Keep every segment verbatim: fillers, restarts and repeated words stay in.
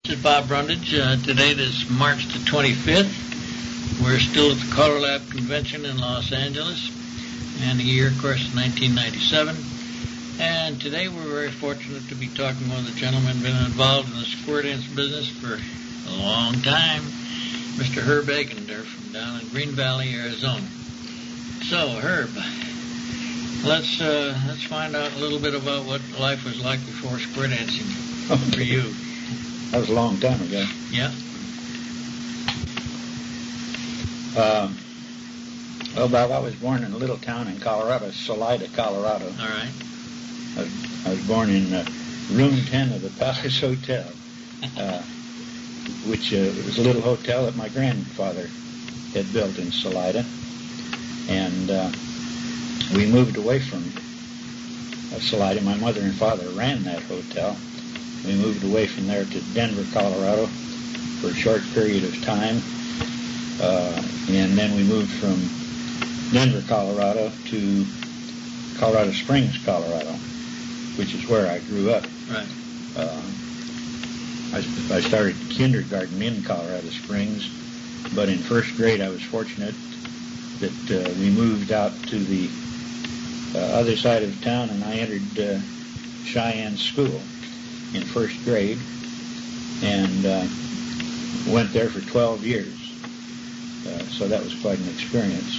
This is Bob Brundage. Uh, today is March the twenty-fifth. We're still at the Color Lab Convention in Los Angeles, and the year, of course, is nineteen ninety-seven. And today we're very fortunate to be talking with a gentleman been involved in the square dance business for a long time, Mister Herb Egender from down in Green Valley, Arizona. So, Herb, let's uh, let's find out a little bit about what life was like before square dancing for you. That was a long time ago. Yeah. Um, well, Bob, I was born in a little town in Colorado, Salida, Colorado. All right. I was, I was born in uh, room ten of the Palace Hotel, uh, which uh, was a little hotel that my grandfather had built in Salida. And uh, we moved away from uh, Salida. My mother and father ran that hotel. We moved away from there to Denver, Colorado for a short period of time. Uh, and then we moved from Denver, Colorado to Colorado Springs, Colorado, which is where I grew up. Right. Uh, I, I started kindergarten in Colorado Springs, but in first grade I was fortunate that uh, we moved out to the uh, other side of town, and I entered uh, Cheyenne School in first grade, and uh, went there for twelve years. Uh, so that was quite an experience.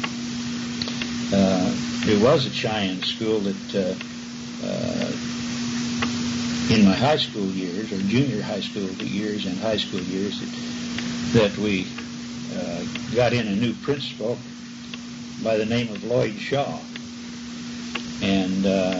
Uh, it was at Cheyenne School that uh, uh, in my high school years, or junior high school years and high school years, that, that we uh, got in a new principal by the name of Lloyd Shaw. And uh,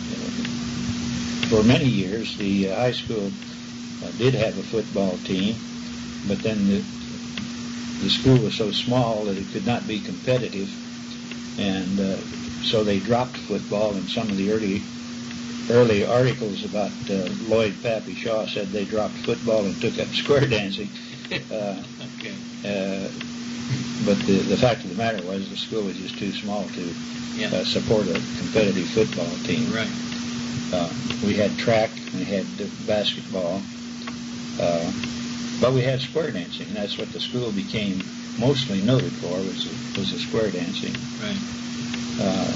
for many years, the uh, high school uh, did have a football team, but then the, the school was so small that it could not be competitive, and uh, so they dropped football. And some of the early early articles about uh, Lloyd Pappy Shaw said they dropped football and took up square dancing. Uh, okay. Uh, but the, the fact of the matter was the school was just too small to yeah. uh, support a competitive football team. Right. Uh, we had track, we had uh, basketball, uh, but we had square dancing. And that's what the school became mostly noted for, was the, was the square dancing. Right. Uh,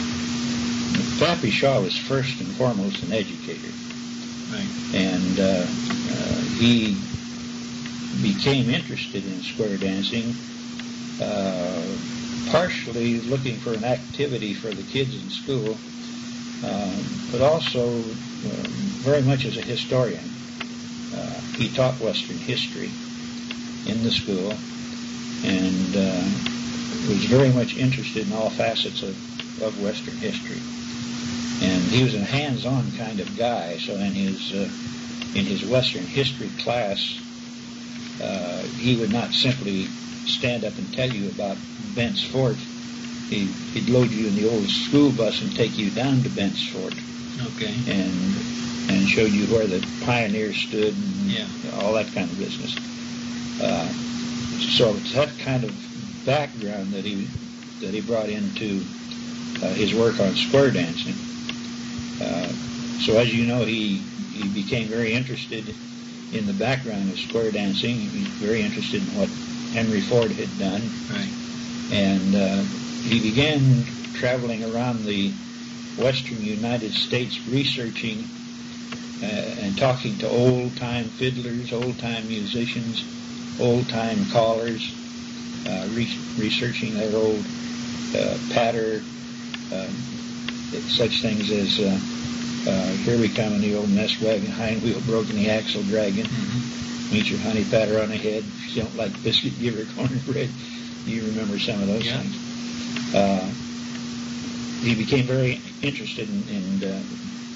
Pappy Shaw was first and foremost an educator. Right. And uh, uh, he became interested in square dancing, uh, partially looking for an activity for the kids in school, uh, but also uh, very much as a historian. Uh, he taught Western history in the school, and uh, was very much interested in all facets of, of Western history. And he was a hands-on kind of guy, so in his uh, in his Western history class, uh, he would not simply stand up and tell you about Bent's Fort. He, he'd load you in the old school bus and take you down to Bent's Fort. Okay. And and showed you where the pioneers stood and yeah. all that kind of business. Uh, so it's that kind of background that he that he brought into uh, his work on square dancing. Uh, so as you know, he he became very interested in the background of square dancing. He was very interested in what Henry Ford had done. Right. And uh, he began traveling around the western United States researching uh, and talking to old-time fiddlers, old-time musicians, old-time callers, uh, re- researching their old uh, patter, uh, such things as uh, uh, Here We Come in the Old Mess Wagon, Hind Wheel Broken, the Axle Dragging, mm-hmm. Meet Your Honey Patter on the Head, If You Don't Like Biscuit, Give Her Cornbread. You remember some of those yeah. things. Uh, he became very interested in, in uh,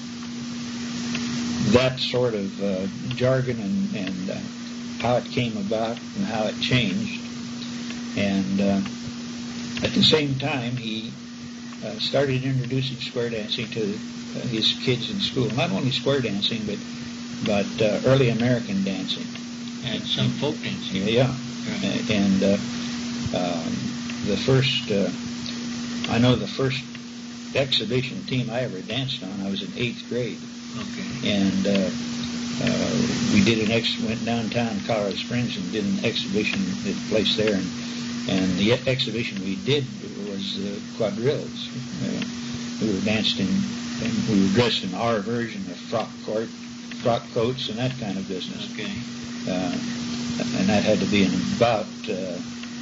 that sort of uh, jargon and, and uh, how it came about and how it changed. And uh, at the same time, he uh, started introducing square dancing to uh, his kids in school. Not only square dancing, but but uh, early American dancing. And some folk dancing. Yeah. Right. And uh, um, the first, uh, I know the first exhibition team I ever danced on, I was in eighth grade. Okay. And uh, uh, we did an ex went downtown Colorado Springs and did an exhibition at a place there, and and the exhibition we did was uh, quadrilles. Uh, we were danced in, and we were dressed in our version of frock coat, frock coats and that kind of business. Okay. Uh, and that had to be in about uh,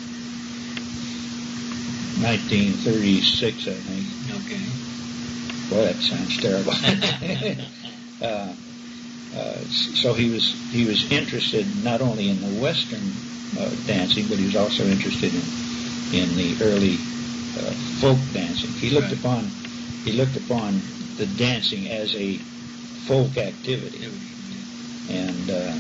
nineteen thirty-six, I think. Okay. Boy, that sounds terrible. uh, uh, so he was he was interested not only in the Western uh, dancing, but he was also interested in in the early uh, folk dancing. He looked Right. upon he looked upon the dancing as a folk activity, and uh,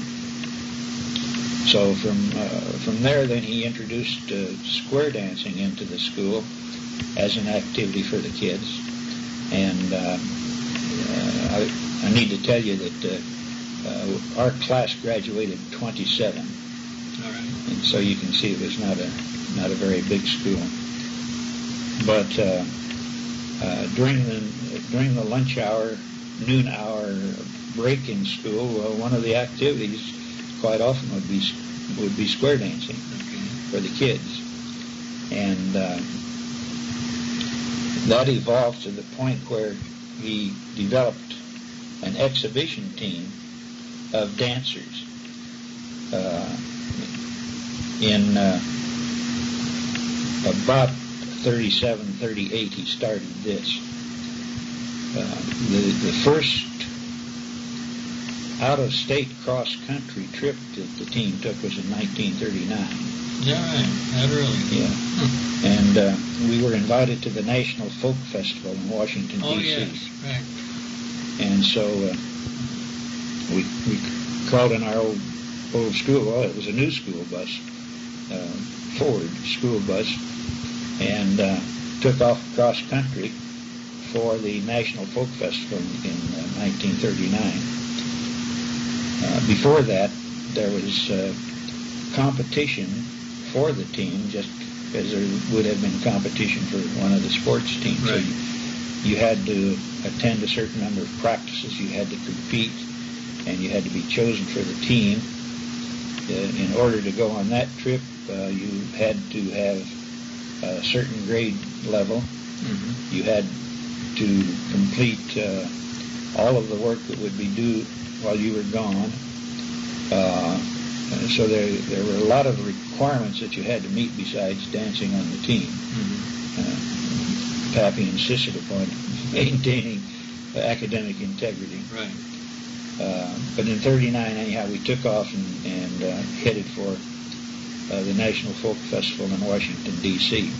so from uh, from there, then he introduced uh, square dancing into the school as an activity for the kids. And uh, uh, I, I need to tell you that uh, uh, our class graduated twenty-seven, All right. and so you can see it was not a not a very big school. But uh, uh, during the during the lunch hour, noon hour break in school, well, one of the activities quite often would be would be square dancing for the kids, and uh, that evolved to the point where he developed an exhibition team of dancers. Uh, in uh, about thirty-seven, thirty-eight, he started this. Uh, the, the first out-of-state cross-country trip that the team took was in nineteen thirty-nine. Yeah, right. That early. Yeah. And uh, we were invited to the National Folk Festival in Washington, Oh, D C yes. Right. And so uh, we we called in our old old school. Well, it was a new school bus, uh, Ford school bus, and uh, took off cross country for the National Folk Festival in uh, nineteen thirty-nine. Uh, before that, there was uh, competition for the team, just as there would have been competition for one of the sports teams. Right. So you, you had to attend a certain number of practices, you had to compete, and you had to be chosen for the team. Uh, in order to go on that trip, uh, you had to have a certain grade level. Mm-hmm. You had to complete uh, all of the work that would be due while you were gone. Uh, so there, there were a lot of requirements that you had to meet besides dancing on the team. Mm-hmm. Uh, Pappy insisted upon maintaining uh, academic integrity. Right. Uh, but in thirty-nine, anyhow, we took off and, and uh, headed for uh, the National Folk Festival in Washington, D C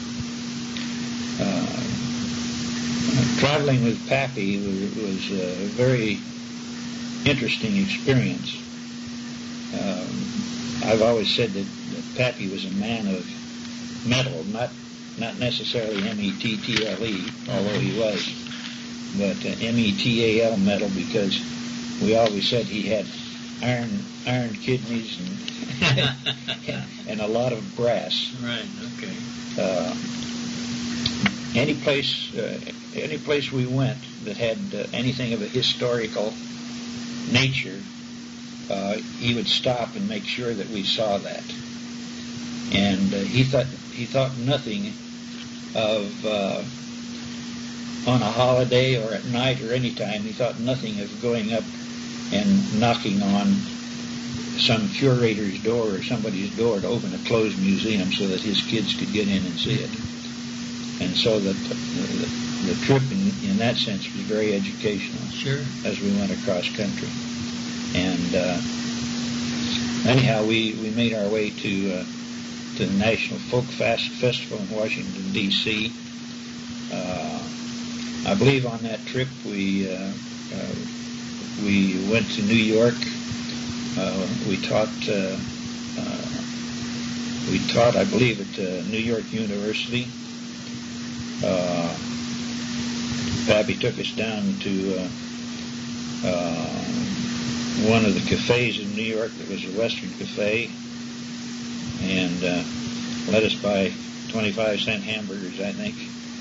Uh, traveling with Pappy was, was a very interesting experience. Um, I've always said that, that Pappy was a man of metal, not not necessarily M E T T L E, although he was, but uh, M E T A L metal, because we always said he had iron iron kidneys and and a lot of brass. Right. Okay. Uh, any place, uh, any place we went that had uh, anything of a historical nature, uh, he would stop and make sure that we saw that. And uh, he thought he thought nothing of uh, on a holiday or at night or any time. He thought nothing of going up and knocking on some curator's door or somebody's door to open a closed museum so that his kids could get in and see it. And so that the, the, the trip in, in that sense was very educational. Sure. As we went across country. And uh, anyhow, we, we made our way to uh, to the National Folk Fest Festival in Washington, D C Uh, I believe on that trip we uh, uh, we went to New York. Uh, we taught uh, uh, we taught, I believe, at uh, New York University. Uh, Pappy took us down to uh, uh, one of the cafes in New York that was a Western cafe, and uh, let us buy twenty-five cent hamburgers, I think.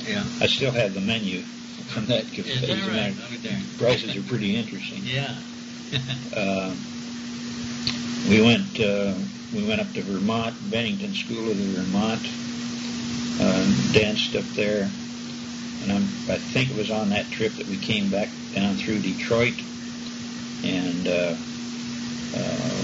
Yeah. I still have the menu from that cafe. Is that right? Look at there. Prices are pretty interesting. Yeah. uh, we went uh, we went up to Vermont, Bennington School of the Vermont, uh, danced up there, and I'm, I think it was on that trip that we came back down through Detroit, and uh, uh,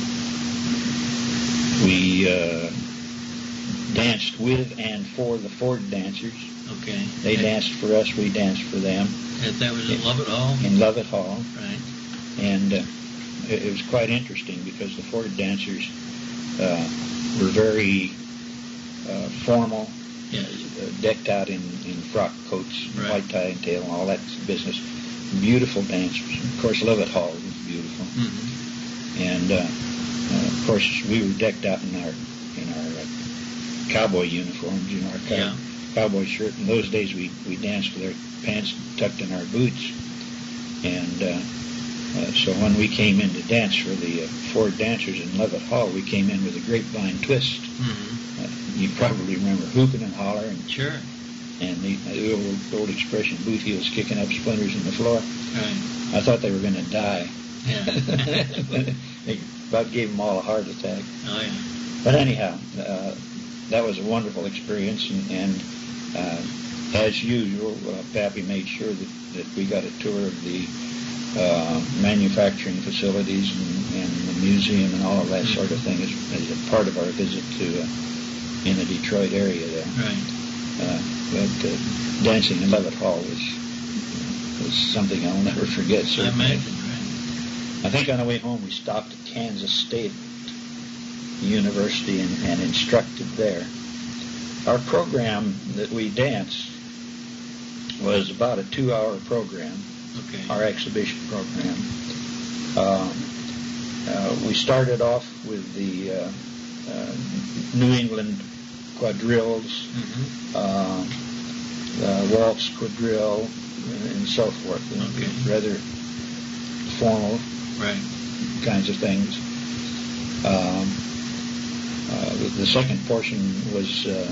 we uh, danced with and for the Ford dancers. Okay. They that, danced for us, we danced for them. That, that was in Lovett Hall? In Lovett Hall. Right. And uh, it, it was quite interesting because the Ford dancers uh, were very uh, formal, yes. uh, decked out in, in frock coats, right. white tie and tail, and all that business. Beautiful dancers. Of course, Lovett Hall was beautiful. Mm-hmm. And, uh, uh, of course, we were decked out in our in our uh, cowboy uniforms, you know, our cow- yeah. cowboy shirt. In those days, we, we danced with our pants tucked in our boots. And uh, uh, so when we came in to dance for the uh, Ford dancers in Lovett Hall, we came in with a grapevine twist. Mm-hmm. Uh, you probably remember hooping and hollering. Sure. And the, the old, old expression, boot heels kicking up splinters in the floor. Right. I thought they were going to die. Yeah. They about gave them all a heart attack. Oh, yeah. But anyhow, uh, that was a wonderful experience, and, and uh, as usual, uh, Pappy made sure that, that we got a tour of the uh, manufacturing facilities and, and the museum and all of that sort of thing as, as a part of our visit to uh, in the Detroit area there. Right. Uh, but uh, dancing in Lovett Hall was was something I'll never forget. I Certainly. imagine, right. I think on the way home we stopped at Kansas State University and, and instructed there. Our program that we danced was about a two-hour program. Okay. Our exhibition program. Um, uh, we started off with the uh, uh, New England quadrilles, Mm-hmm. uh, uh, waltz quadrille, and so forth. Okay. Rather formal Right. kinds of things. Um, uh, the, the second portion was uh,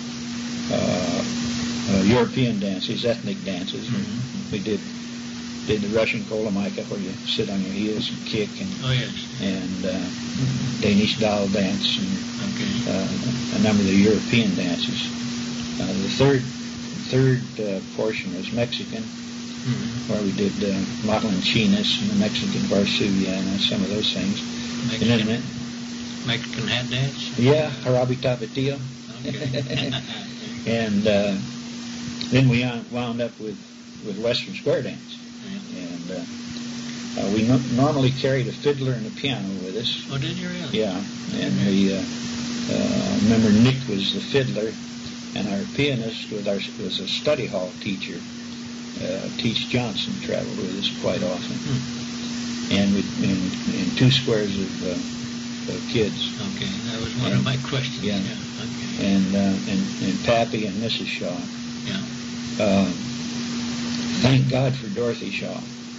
uh, uh, European dances, ethnic dances. Mm-hmm. We did did the Russian Kolomika, where you sit on your heels and kick, and Oh, yes. and uh, Danish doll dance, and Okay. uh, a number of the European dances. Uh, the third third uh, portion was Mexican, Mm-hmm. where we did uh, Matlanchinas and the Mexican Varsuvia and some of those things. Mexican, And then, Mexican hat dance? yeah, Jarabe Tapatio. Okay. And uh, then we on- wound up with, with Western Square Dance. Yeah. And uh, uh, we no- normally carried a fiddler and a piano with us. Oh, did you really? Yeah, and we uh, uh, remember Nick was the fiddler, and our pianist was, our, was a study hall teacher. Uh, Teach Johnson traveled with us quite often, Hmm. and with in, in two squares of, uh, of kids, Okay, that was one And- of my questions. yeah. Yeah. Okay. and uh, and and Pappy and Missus Shaw. Yeah. Uh, thank God for Dorothy Shaw.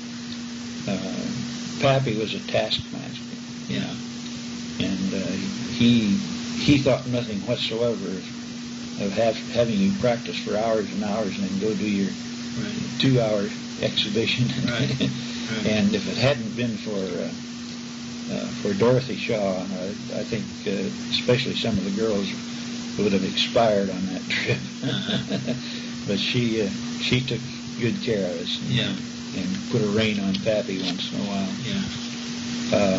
Uh, Pappy was a taskmaster, Yeah. and uh, he he thought nothing whatsoever of, of have, having you practice for hours and hours and then go do your Right. two-hour exhibition. Right. Right. And if it hadn't been for uh, uh, for Dorothy Shaw, uh, I think uh, especially some of the girls would have expired on that trip. Uh-huh. But she uh, she took good care of us. And, Yeah. and put a rein on Pappy once in a while. Yeah. Uh,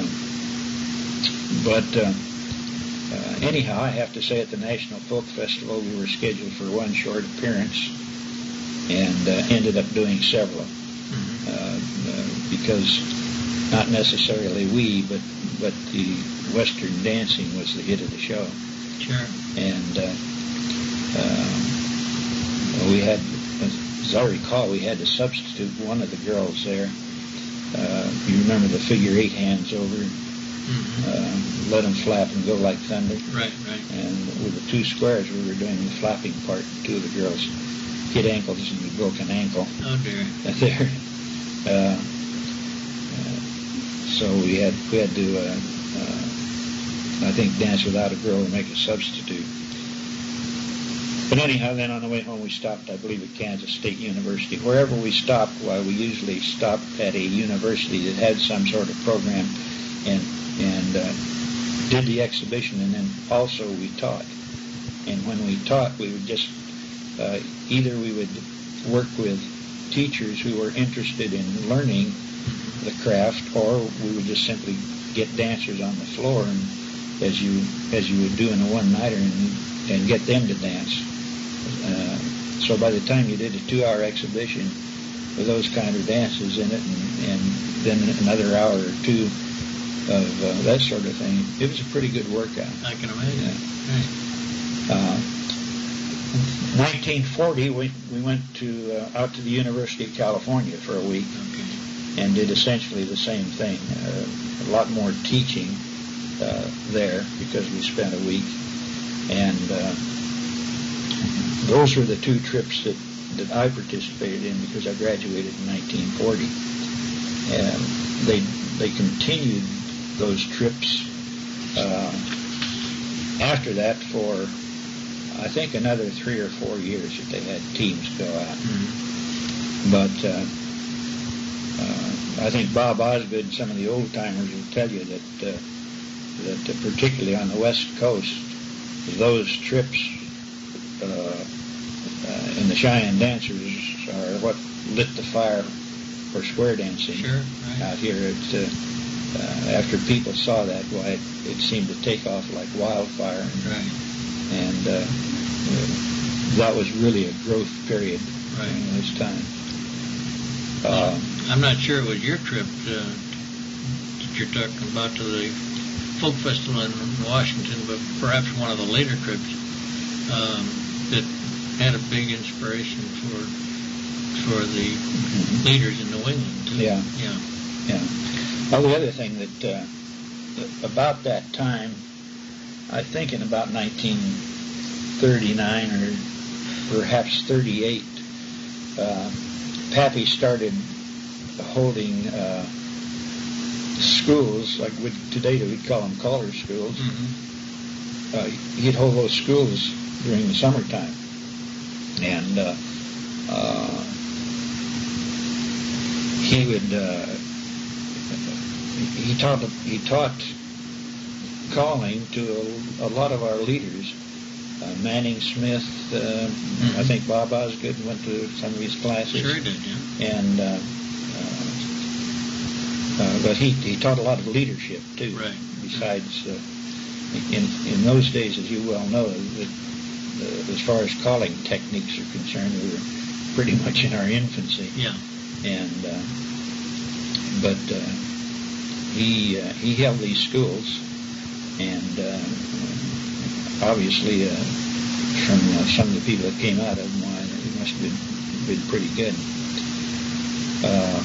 but uh, uh, anyhow, I have to say at the National Folk Festival we were scheduled for one short appearance, and uh, ended up doing several, Mm-hmm. uh, uh, because not necessarily we, but but the Western dancing was the hit of the show, Sure. and uh, uh, we had, as I recall, we had to substitute one of the girls there. Uh, you remember the figure eight hands over, Mm-hmm. uh, let them flap and go like thunder. Right. Right. And with the two squares, we were doing the flapping part. Two of the girls hit ankles and a broken ankle Oh dear. there. Uh, uh, so we had we had to, uh, uh, I think, dance without a girl or make a substitute. But anyhow, then on the way home we stopped, I believe, at Kansas State University. Wherever we stopped, why we usually stopped at a university that had some sort of program, and and uh, did the exhibition, and then also we taught. And when we taught, we would just uh, either we would work with teachers who were interested in learning the craft, or we would just simply get dancers on the floor, and as you as you would do in a one-nighter, and, and get them to dance. Uh, so by the time you did a two-hour exhibition with those kind of dances in it, and, and then another hour or two of uh, that sort of thing, it was a pretty good workout. I can imagine. Yeah. Right. Uh, nineteen forty, we we went to uh, out to the University of California for a week, Okay. and did essentially the same thing. Uh, a lot more teaching uh, there because we spent a week, and uh, those were the two trips that, that I participated in because I graduated in nineteen forty. And they they continued those trips uh, after that for, I think, another three or four years that they had teams go out. Mm-hmm. But uh, uh, I think Bob Osgood and some of the old-timers will tell you that, uh, that uh, particularly on the West Coast, those trips uh, uh, and the Cheyenne Dancers are what lit the fire for square dancing. Sure, right. Out here. It's, uh, uh, after people saw that, why it, it seemed to take off like wildfire. And, Right. and uh, uh, that was really a growth period Right. during this time. Uh, I'm not sure it was your trip uh, that you're talking about to the folk festival in Washington, but perhaps one of the later trips um, that had a big inspiration for for the mm-hmm. leaders in New England. Too. Yeah. Yeah. Yeah. Well, the other thing that uh, about that time, I think in about nineteen thirty-nine or perhaps thirty-eight, uh, Pappy started holding uh, schools, like we, today we'd call them color schools. Mm-hmm. Uh, he'd hold those schools during the summertime. And uh, uh, he would, uh, he taught, he taught calling to a, a lot of our leaders. Uh, Manning Smith, uh, mm-hmm. I think Bob Osgood went to some of his classes. Sure he did, yeah. And, uh, uh, uh, but he, he taught a lot of leadership, too. Right. Besides, uh, in, in those days, as you well know, that, uh, as far as calling techniques are concerned, we were pretty much in our infancy. Yeah. And, uh, but uh, he, uh, he held these schools, and uh, obviously, uh, from uh, some of the people that came out of them, why, it must have been, been pretty good. Uh,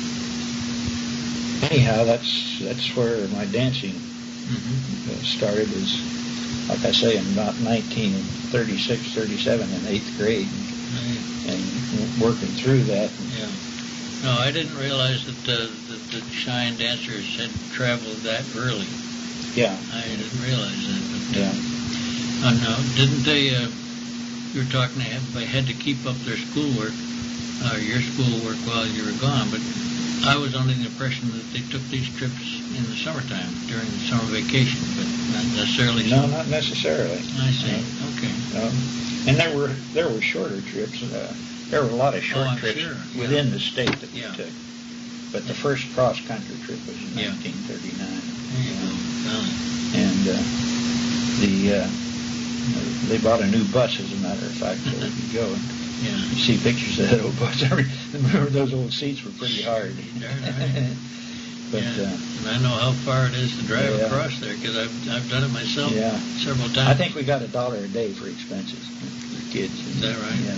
anyhow, that's that's where my dancing mm-hmm. uh, started. Was, like I say, in about nineteen thirty-six, thirty-seven, in eighth grade, Right. and working through that. Yeah. No, I didn't realize that the, that the Cheyenne Dancers had traveled that early. Yeah. I didn't realize that. But, Yeah. Uh, no, didn't they, uh, you were talking, they had, they had to keep up their schoolwork, uh, your schoolwork while you were gone, but I was under the impression that they took these trips in the summertime, during the summer vacation, but not necessarily No, so. not necessarily. I see. No. Okay. Um, and there were there were shorter trips. Uh, there were a lot of short Oh, I'm trips sure. within Yeah. the state that we Yeah. took. But the first cross country trip was in Yeah. nineteen thirty-nine. There you go. Well, And uh, the uh, they bought a new bus, as a matter of fact, so we could go. And yeah. you see pictures of that old bus. I remember those old seats were pretty hard. Darn right. But yeah. uh, And I know how far it is to drive yeah. across there, because I've, I've done it myself Yeah. several times. I think we got a dollar a day for expenses for kids. Is that right? Yeah.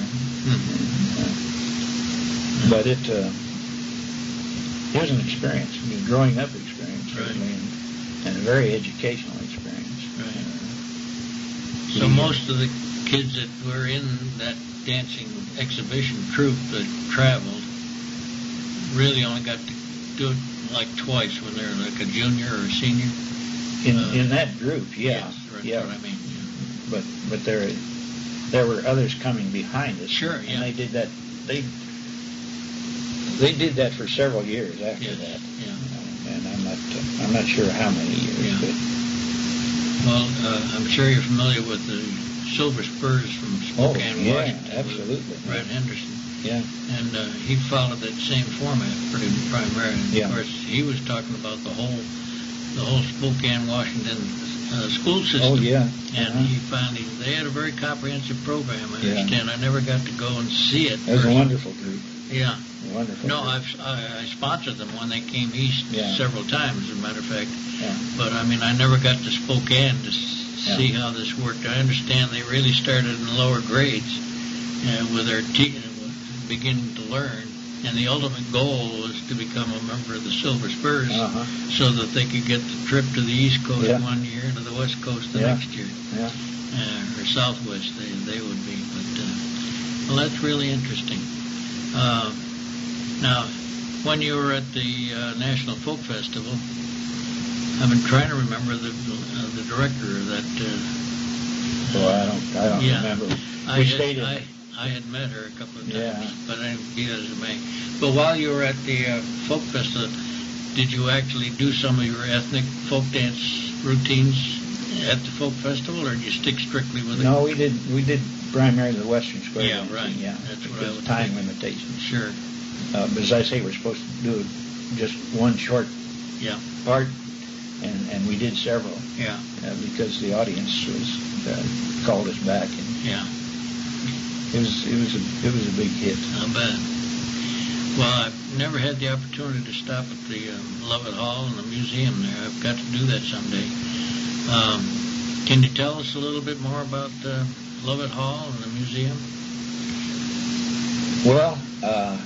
Hmm. Uh, but it uh, it was an experience, I mean, growing up experience, Right. certainly, and, and a very educational experience. Right. Uh, So we, most of the kids that were in that dancing exhibition troupe that traveled really only got to do it like twice when they're like a junior or a senior. in uh, in that group, yeah, Yes, right, yeah. that's what I mean. Yeah. But but there there were others coming behind us. Sure, and yeah. they did that. They they did that for several years after Yes, that. yeah. Uh, and I'm not uh, I'm not sure how many years. Yeah. But Well, uh, I'm sure you're familiar with the Silver Spurs from oh Spokane, yeah, Washington. absolutely. With Red Henderson. Yeah. And uh, he followed that same format pretty primarily. And Yeah. Of course, he was talking about the whole, the whole Spokane, Washington uh, school system. Oh yeah. And Uh-huh. he finally, they had a very comprehensive program. I Yeah. understand. I never got to go and see it. It was a first. wonderful group. Yeah. A wonderful. No, group. I've, I, I sponsored them when they came east Yeah. several times, as a matter of fact. Yeah. But I mean, I never got to Spokane to s- see how this worked. I understand they really started in lower grades uh, with their te- beginning to learn, and the ultimate goal was to become a member of the Silver Spurs, Uh-huh. so that they could get the trip to the East Coast Yeah. one year and to the West Coast the Yeah. next year, Yeah. uh, or Southwest they they would be. But uh, well, that's really interesting. Uh, now, when you were at the uh, National Folk Festival, I've been trying to remember the uh, the director of that. Uh, Well, I don't I don't Yeah. remember. I We had, stayed in. I, I had met her a couple of times, Yeah. but I didn't be as it may. But while you were at the uh, folk festival, did you actually do some of your ethnic folk dance routines at the folk festival, or did you stick strictly with it? No, we did we did primarily the Western Square. Yeah, dancing, right. Yeah, That's what I because was of time thinking. limitations. Sure. Uh, but as I say, we're supposed to do just one short Yeah. part, and, and we did several Yeah. uh, because the audience was uh, called us back, and Yeah. it was it was a it was a big hit. Not bad. Well, I've never had the opportunity to stop at the um, Lovett Hall and the museum there. I've got to do that someday. Um, can you tell us a little bit more about uh, Lovett Hall and the museum? Well, uh,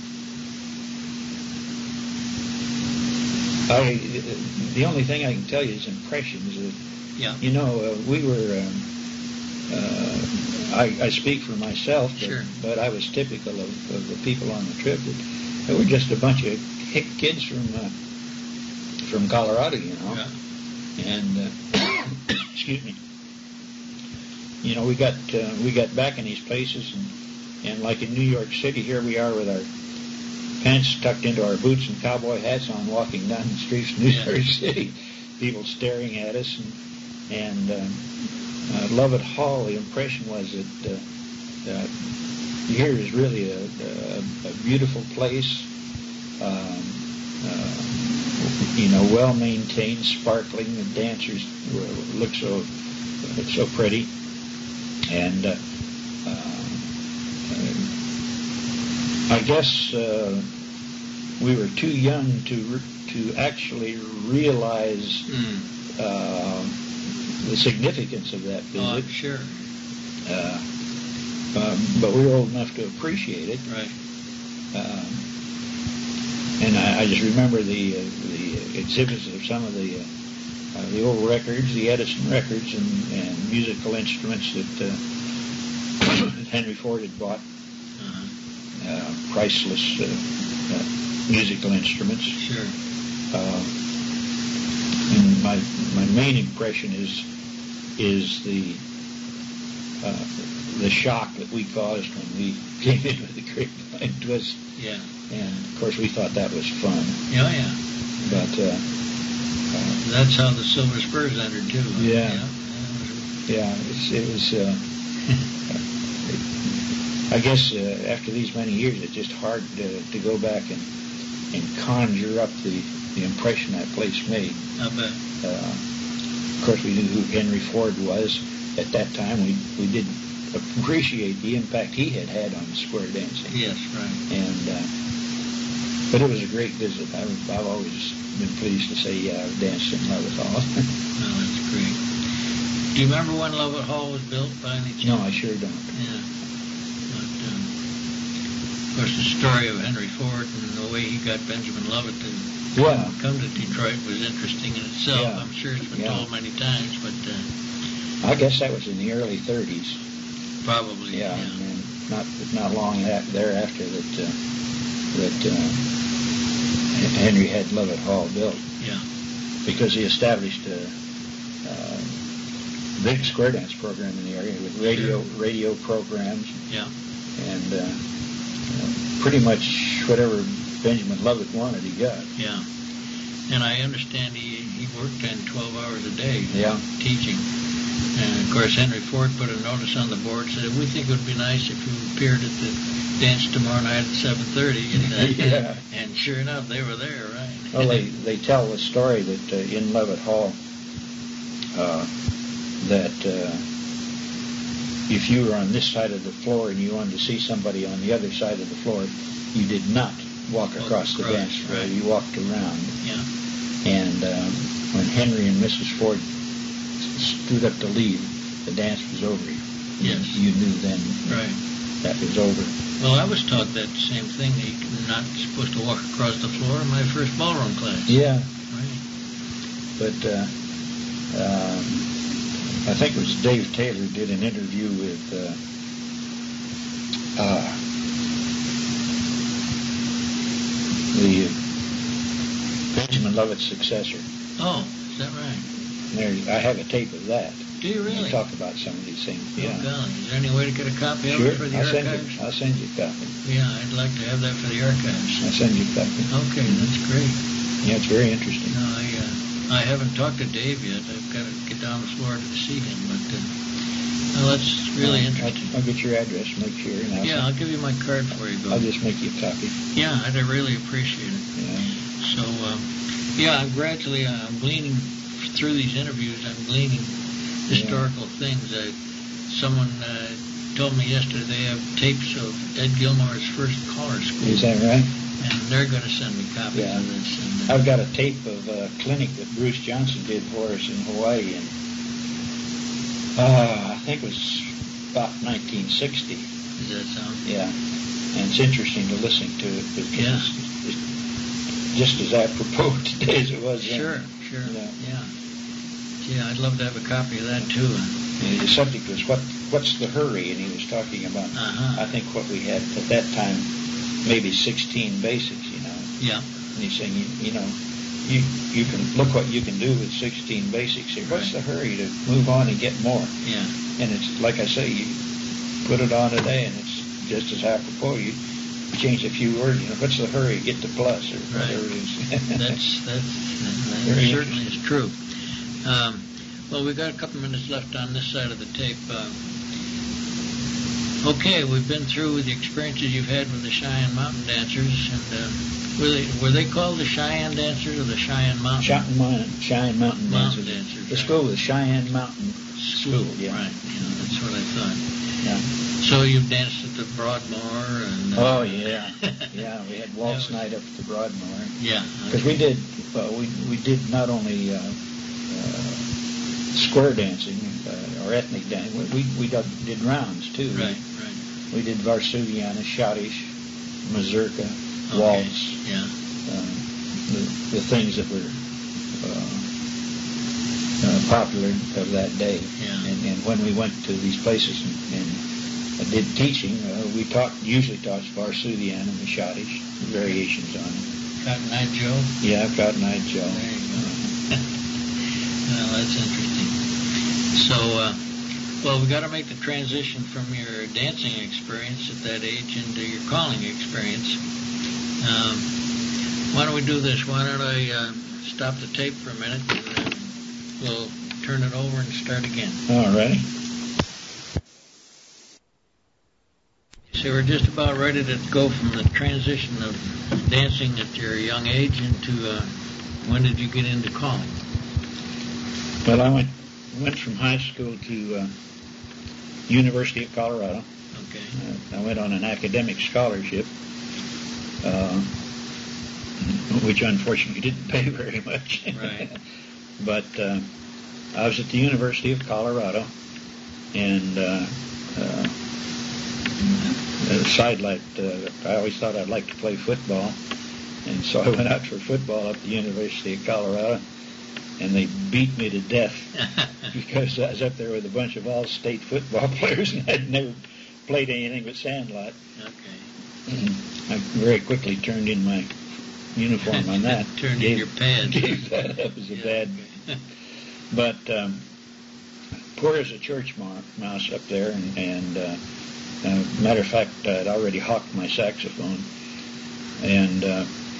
I the only thing I can tell you is impressions. Of, Yeah. You know, uh, we were. Um, uh, I, I speak for myself, but, Sure. but I was typical of, of the people on the trip. They were just a bunch of hick kids from uh, from Colorado, you know. Yeah. And uh, excuse me. You know, we got uh, we got back in these places, and and like in New York City, here we are with our pants tucked into our boots and cowboy hats on, walking down the streets of New Yeah. York City, people staring at us, and and um, uh, Lovett Hall. The impression was that uh, uh, here is really a, a, a beautiful place, um, uh, you know, well maintained, sparkling. The dancers were, look so look so pretty, and. Uh, uh, I guess uh, we were too young to to actually realize Mm. uh, the significance of that Oh, I'm visit. sure. Uh, um, but we were old enough to appreciate it. Right. Um, and I, I just remember the uh, the exhibits of some of the uh, uh, the old records, the Edison records, and, and musical instruments that uh, Henry Ford had bought. Uh-huh. Uh, priceless uh, uh, musical instruments. Sure. Uh, and my my main impression is is the uh, the shock that we caused when we came in with the grapevine twist. Yeah. And of course we thought that was fun. Yeah, yeah. But uh, uh, That's how the Silver Spurs entered too. huh? Yeah. Yeah. yeah, it's, it was. Uh, I guess uh, after these many years, it's just hard to, to go back and, and conjure up the, the impression that place made. I bet. Uh, of course, we knew who Henry Ford was at that time. We we did appreciate the impact he had had on square dancing. Yes, right. And uh, but it was a great visit. I, I've always been pleased to say, yeah, I've danced in Lovett Hall. No, that's great. Do you remember when Lovett Hall was built by any chance? No, I sure don't. Yeah. But, um, of course, the story of Henry Ford and the way he got Benjamin Lovett to Well, come to Detroit was interesting in itself. Yeah. I'm sure it's been Yeah. told many times, but uh, I guess that was in the early thirties. probably, Yeah, yeah. and then not not long a- thereafter that uh, that uh, Henry had Lovett Hall built, Yeah. because he established uh, uh, big square dance program in the area with radio Sure. radio programs. Yeah. And uh, you know, pretty much whatever Benjamin Lovett wanted, he got. Yeah. And I understand he, he worked ten, twelve hours a day Yeah. teaching. And, of course, Henry Ford put a notice on the board, said, we think it would be nice if you appeared at the dance tomorrow night at seven thirty. And, uh, Yeah. and sure enough, they were there, right? Well, they, they tell the story that uh, in Levitt Hall, uh, that uh, if you were on this side of the floor and you wanted to see somebody on the other side of the floor, you did not walk Walk across the across, dance floor. right. You walked around. Yeah. And um, when Henry and Missus Ford stood up to leave, the dance was over. Yes. You knew then Right. that was over. Well, I was taught that same thing. You're not supposed to walk across the floor in my first ballroom class. Yeah, Right. but uh, um, I think it was Dave Taylor did an interview with uh, uh, the Benjamin Lovett's successor. Oh, is that right? And there, I have a tape of that. Do you really? We talk about some of these things. Oh, Yeah. golly. Is there any way to get a copy of Sure, it for the I'll send archives? you. I'll send you a copy. Yeah, I'd like to have that for the archives. I'll send you a copy. Okay, that's great. Yeah, it's very interesting. No, I, uh, I haven't talked to Dave yet. I've got to get down to Florida to see him, but uh, well, that's really I'll, interesting. I'll get your address, make sure, and I'll, Yeah, I'll give you my card for you, Bill. I'll just make you a copy. Yeah, I'd really appreciate it. Yeah. So, um, yeah, I'm gradually, uh, I'm gleaning through these interviews. I'm gleaning historical things. I, someone uh, told me yesterday they have tapes of Ed Gilmore's first caller school. Is that right? And they're going to send me copies Yeah. of this. And, uh, I've got a tape of a clinic that Bruce Johnson did for us in Hawaii, and uh, I think it was about nineteen sixty. Does that sound? Yeah, and it's interesting to listen to it because Yeah. it's, it's just as apropos today as it was then. Sure, sure. Yeah. Yeah. Yeah, I'd love to have a copy of that too. And the subject was what what's the hurry, and he was talking about Uh-huh. I think what we had at that time, maybe sixteen basics, you know. Yeah. And he's saying, you, you know, you you can look what you can do with sixteen basics here. What's Right. the hurry to move on and get more? Yeah. And it's like I say, you put it on today, and it's just as apropos. You change a few words. You know, what's the hurry? Get to plus or Right. whatever it is. That's, that's, that Very certainly is true. Um, well, we've got a couple minutes left on this side of the tape. Uh, okay, we've been through the experiences you've had with the Cheyenne Mountain Dancers, and uh, were they were they called the Cheyenne Dancers or the Cheyenne Mountain? Cheyenne Mountain, Cheyenne Mountain, Mountain Dancers. Dancers, The right. school is Cheyenne Mountain School, School. Yeah. right? Yeah, that's what I thought. Yeah. So you've danced at the Broadmoor, and uh, Oh yeah, yeah. We had waltz That was- night up at the Broadmoor yeah, because we did. Well, we we did not only uh, uh, square dancing uh, or ethnic dancing. We we, we did, did rounds too. right, right. We did Varsuviana, Schottish, Mazurka, Okay, waltz, yeah, um, the, the things that were uh, uh, popular of that day. Yeah. And, and when we went to these places and, and uh, did teaching, uh, we taught usually taught Varsuviana and the Schottish, variations on it. Cotton Eye Joe. Yeah, Cotton Eye Joe. There you go. Well, that's interesting. So, uh, well, we got to make the transition from your dancing experience at that age into your calling experience. Um, why don't we do this? Why don't I uh, stop the tape for a minute, and uh, we'll turn it over and start again. All right. So we're just about ready to go from the transition of dancing at your young age into uh, when did you get into calling? Well, I went went from high school to uh, University of Colorado. Okay. Uh, I went on an academic scholarship, uh, which unfortunately didn't pay very much. Right. But uh, I was at the University of Colorado, and uh, uh, a side light, uh, I always thought I'd like to play football, and so I went out for football at the University of Colorado, and they beat me to death because I was up there with a bunch of all-state football players, and I'd never played anything but sandlot. Okay. I very quickly turned in my uniform on that. Turned in your pads. Gave that up as a Yeah, bad. okay. But um, poor as a church mouse up there, and, and uh, uh, matter of fact, I'd already hawked my saxophone, and uh,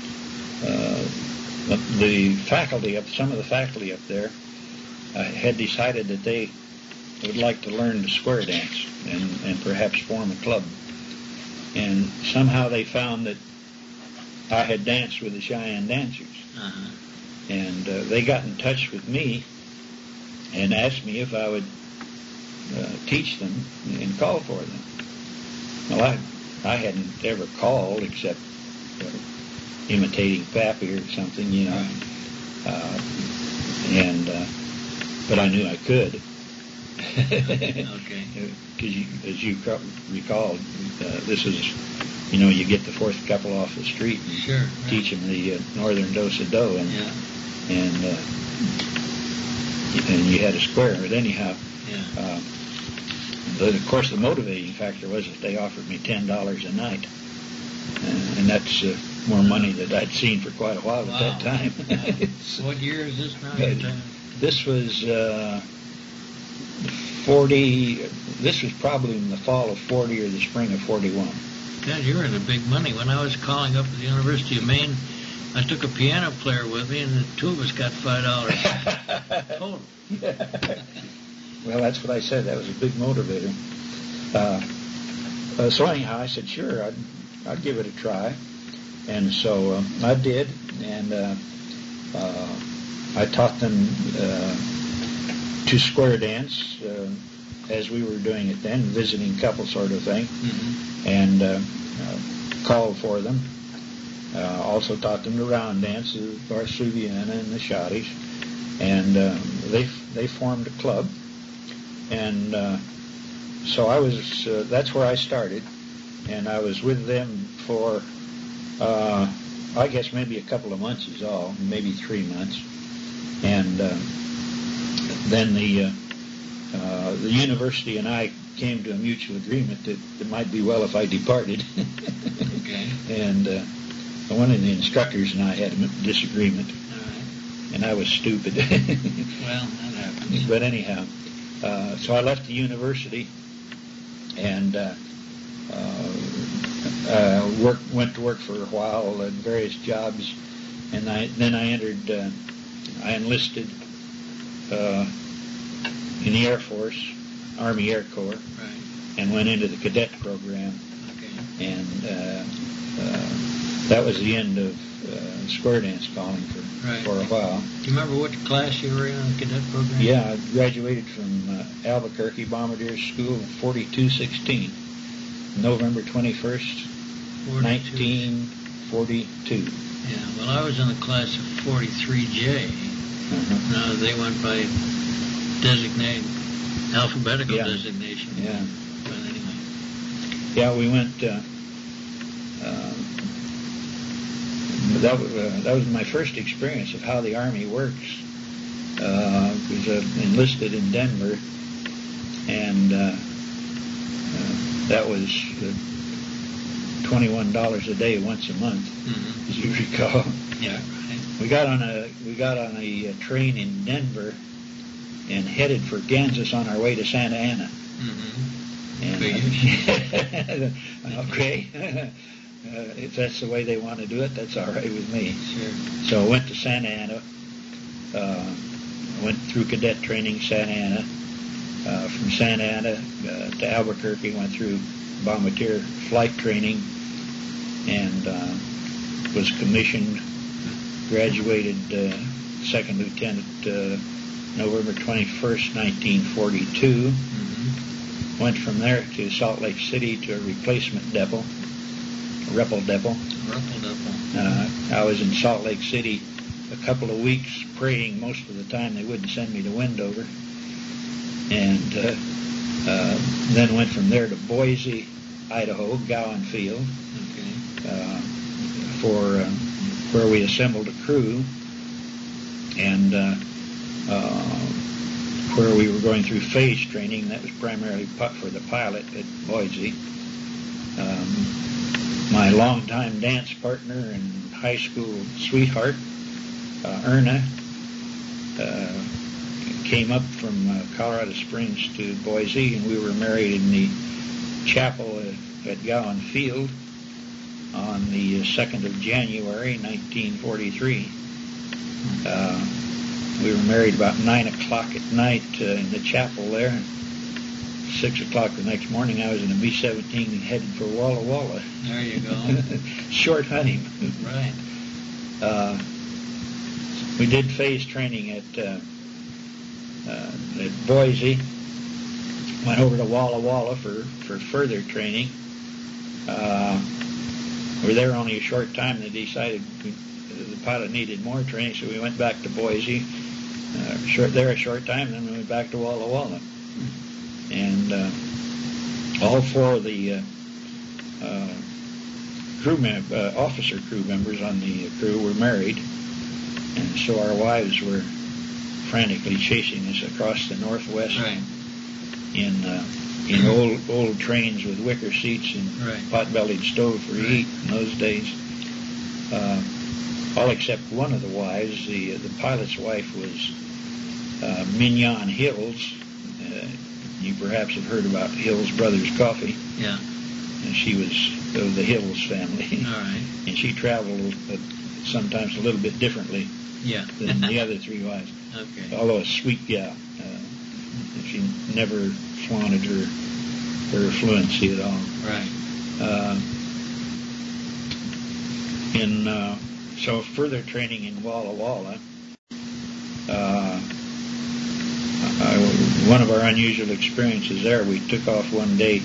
uh, the faculty up, some of the faculty up there, uh, had decided that they would like to learn to square dance and, and perhaps form a club, and somehow they found that I had danced with the Cheyenne Dancers, Uh-huh. and uh, they got in touch with me and asked me if I would uh, teach them and call for them. Well, I I hadn't ever called except uh, imitating Pappy or something, you know. Uh, and uh, but I knew I could. Okay. Because you, as you recall, uh, this is, you know, you get the fourth couple off the street and Sure. Right. teach them the uh, northern do-si-do, and Yeah. and uh, and you had to square it anyhow. Yeah. Uh, but of course, the motivating factor was that they offered me ten dollars a night, uh, and that's uh, more money that I'd seen for quite a while Wow. at that time. Wow. What year is this now? Your time? This was uh, forty. This was probably in the fall of forty or the spring of forty-one. God, you were in the big money. When I was calling up at the University of Maine, I took a piano player with me, and the two of us got five dollars total. Well, that's what I said. That was a big motivator. Uh, uh, so anyhow, I said, sure, I'd, I'd give it a try. And so uh, I did, and uh, uh, I taught them uh, to square dance uh, as we were doing it then, visiting couple sort of thing, Mm-hmm. and uh, uh, called for them. Uh, also taught them to round dance, the Varsuviana and the Shotties, and uh, they they formed a club, and uh, so I was. Uh, that's where I started, and I was with them for, uh, I guess maybe a couple of months is all, maybe three months, and uh, then the uh, uh, the university and I came to a mutual agreement that it might be well if I departed. Okay. And uh, one of the instructors and I had a disagreement, All right. and I was stupid. Well, that happens. But anyhow, uh, so I left the university and uh, uh, uh, work, went to work for a while at various jobs, and I, then I entered, uh, I enlisted uh, in the Air Force, Army Air Corps, Right. and went into the cadet program, Okay. and uh, uh, that was the end of uh, square dance calling for, Right. for a while. Do you remember what class you were in on the cadet program? Yeah, I graduated from uh, Albuquerque Bombardier School in forty-two sixteen, November twenty-first, forty-two. nineteen forty-two. Yeah, well, I was in the class of forty-three J. Uh-huh. Now, they went by designate, alphabetical Yeah. designation. Yeah, But anyway. yeah, we went. Uh, uh, that was uh, that was my first experience of how the Army works. Uh, I was uh, enlisted in Denver, and uh, uh, that was uh, twenty-one dollars a day once a month, Mm-hmm. as you recall. Yeah, right. We got on a we got on a, uh train in Denver and headed for Kansas on our way to Santa Ana. Mm-hmm. And, uh, okay, uh, if that's the way they want to do it, that's all right with me. Sure. So I went to Santa Ana, uh, went through cadet training Santa Ana. Uh, from Santa Ana uh, to Albuquerque, went through bombardier flight training, and uh, was commissioned, graduated uh, second lieutenant uh, November twenty-first, nineteen forty-two. Mm-hmm. Went from there to Salt Lake City to a replacement depot, a Repel depot. Ruffled up. Uh, I was in Salt Lake City a couple of weeks, praying most of the time they wouldn't send me to Wendover. And uh, uh, then went from there to Boise, Idaho, Gowan Field, Okay. uh, for uh, where we assembled a crew, and uh, uh, where we were going through phase training. That was primarily pu- for the pilot at Boise. Um, my longtime dance partner and high school sweetheart, uh, Erna, uh, came up from uh, Colorado Springs to Boise, and we were married in the chapel at, at Gowan Field on the second of January, nineteen forty-three. Uh, we were married about nine o'clock at night uh, in the chapel there. Six o'clock the next morning, I was in a B seventeen headed for Walla Walla. There you go. Short honeymoon. Right. Uh, we did phase training at uh, uh, at Boise. Went over to Walla Walla for, for further training. Uh, we were there only a short time. They decided we, the pilot needed more training, so we went back to Boise. Uh, short, there a short time, then we went back to Walla Walla. And uh, all four of the uh, uh, crew mem- uh, officer crew members on the crew were married, and so our wives were frantically chasing us across the Northwest right. in uh, in old old trains with wicker seats and right. pot-bellied stove for right. heat in those days. Uh, all except one of the wives, the the pilot's wife, was uh, Mignon Hills. Uh, You perhaps have heard about Hills Brothers Coffee. Yeah. And she was of the Hills family. All right. And she traveled uh, sometimes a little bit differently yeah. than the other three wives. Okay. Although a sweet gal. Uh, she never flaunted her, her fluency at all. Right. Uh, in, uh, so further training in Walla Walla, uh, Uh, one of our unusual experiences there, we took off one day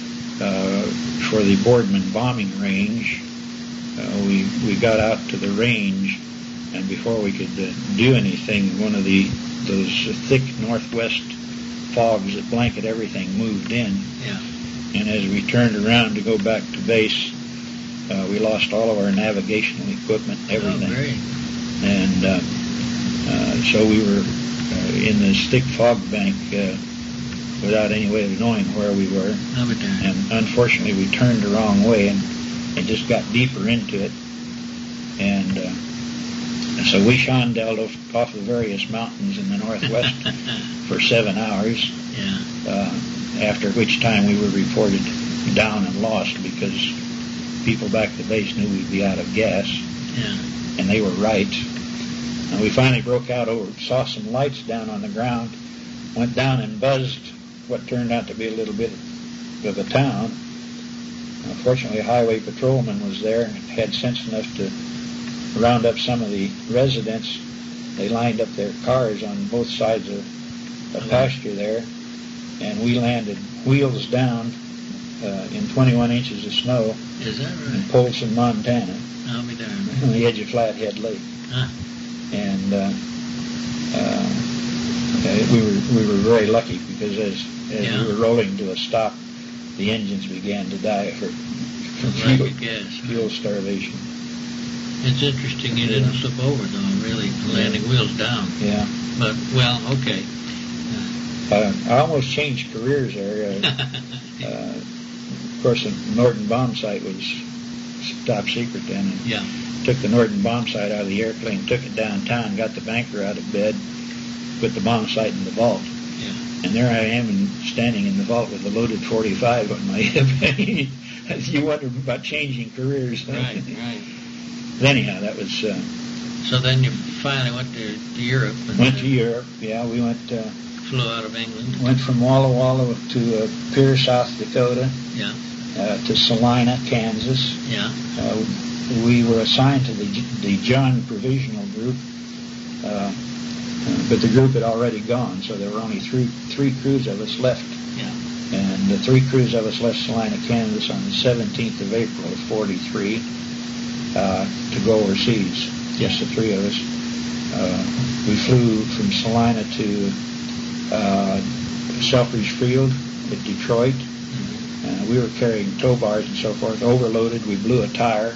uh, for the Boardman bombing range. Uh, we we got out to the range, and before we could uh, do anything, one of the those thick northwest fogs that blanket everything moved in. Yeah. And as we turned around to go back to base, uh, we lost all of our navigational equipment, everything. Oh, great. And uh, uh, so we were Uh, in this thick fog bank uh, without any way of knowing where we were. And unfortunately we turned the wrong way and, and just got deeper into it. And, uh, and so we shondelled off, off the various mountains in the northwest for seven hours. Yeah. Uh, after which time we were reported down and lost because people back at the base knew we'd be out of gas. Yeah. And they were right. And we finally broke out over, saw some lights down on the ground, went down and buzzed what turned out to be a little bit of a town. Uh, fortunately, a highway patrolman was there and had sense enough to round up some of the residents. They lined up their cars on both sides of the pasture there, and we landed wheels down uh, in twenty-one inches of snow. Is that right? In Polson, Montana. I'll be darned. On the edge of Flathead Lake. Huh. And uh, uh, we were we were very lucky because as as yeah. we were rolling to a stop, the engines began to die for, from fuel, guess, fuel right. starvation. It's interesting you didn't slip over though, really, landing wheels down. Yeah. But well, okay. Uh, I almost changed careers there. Uh, uh, of course, the Norden bomb site was top secret then. And yeah. Took the Norden bomb sight out of the airplane, took it downtown, got the banker out of bed, put the bomb sight in the vault. Yeah. And there I am in, standing in the vault with a loaded forty-five on my hip. You wonder about changing careers. Huh? Right, right. But anyhow, that was... Uh, so then you finally went to, to Europe. And went to Europe, yeah. We went... Uh, flew out of England. Went from Walla Walla to uh, Pierre, South Dakota. Yeah. Uh, to Salina, Kansas. Yeah. Uh, we were assigned to the, the John Provisional Group, uh, but the group had already gone, so there were only three three crews of us left. Yeah. And the three crews of us left Salina, Kansas on the seventeenth of April of forty-three uh, to go overseas, just the three of us. Uh, we flew from Salina to uh, Selfridge Field at Detroit. Uh, we were carrying tow bars and so forth, overloaded. We blew a tire.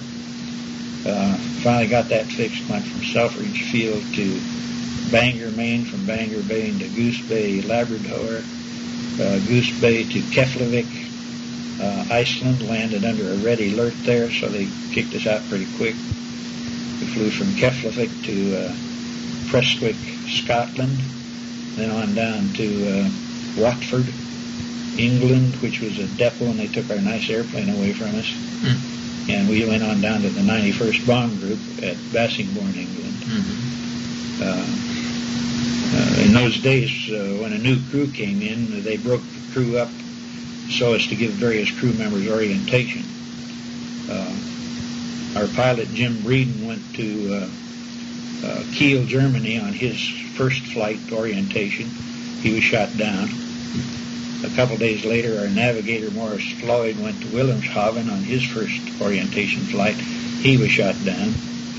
Uh, finally got that fixed, went from Selfridge Field to Bangor, Maine, from Bangor Bay to Goose Bay, Labrador, uh, Goose Bay to Keflavik, uh, Iceland, landed under a red alert there, so they kicked us out pretty quick. We flew from Keflavik to uh, Prestwick, Scotland, then on down to uh, Watford, England, which was a depot, and they took our nice airplane away from us. Mm. And we went on down to the ninety-first Bomb Group at Bassingbourn, England. Mm-hmm. Uh, uh, in those days, uh, when a new crew came in, they broke the crew up so as to give various crew members orientation. Uh, our pilot, Jim Breeden, went to uh, uh, Kiel, Germany on his first flight orientation. He was shot down. A couple days later, our navigator, Morris Floyd, went to Wilhelmshaven on his first orientation flight. He was shot down.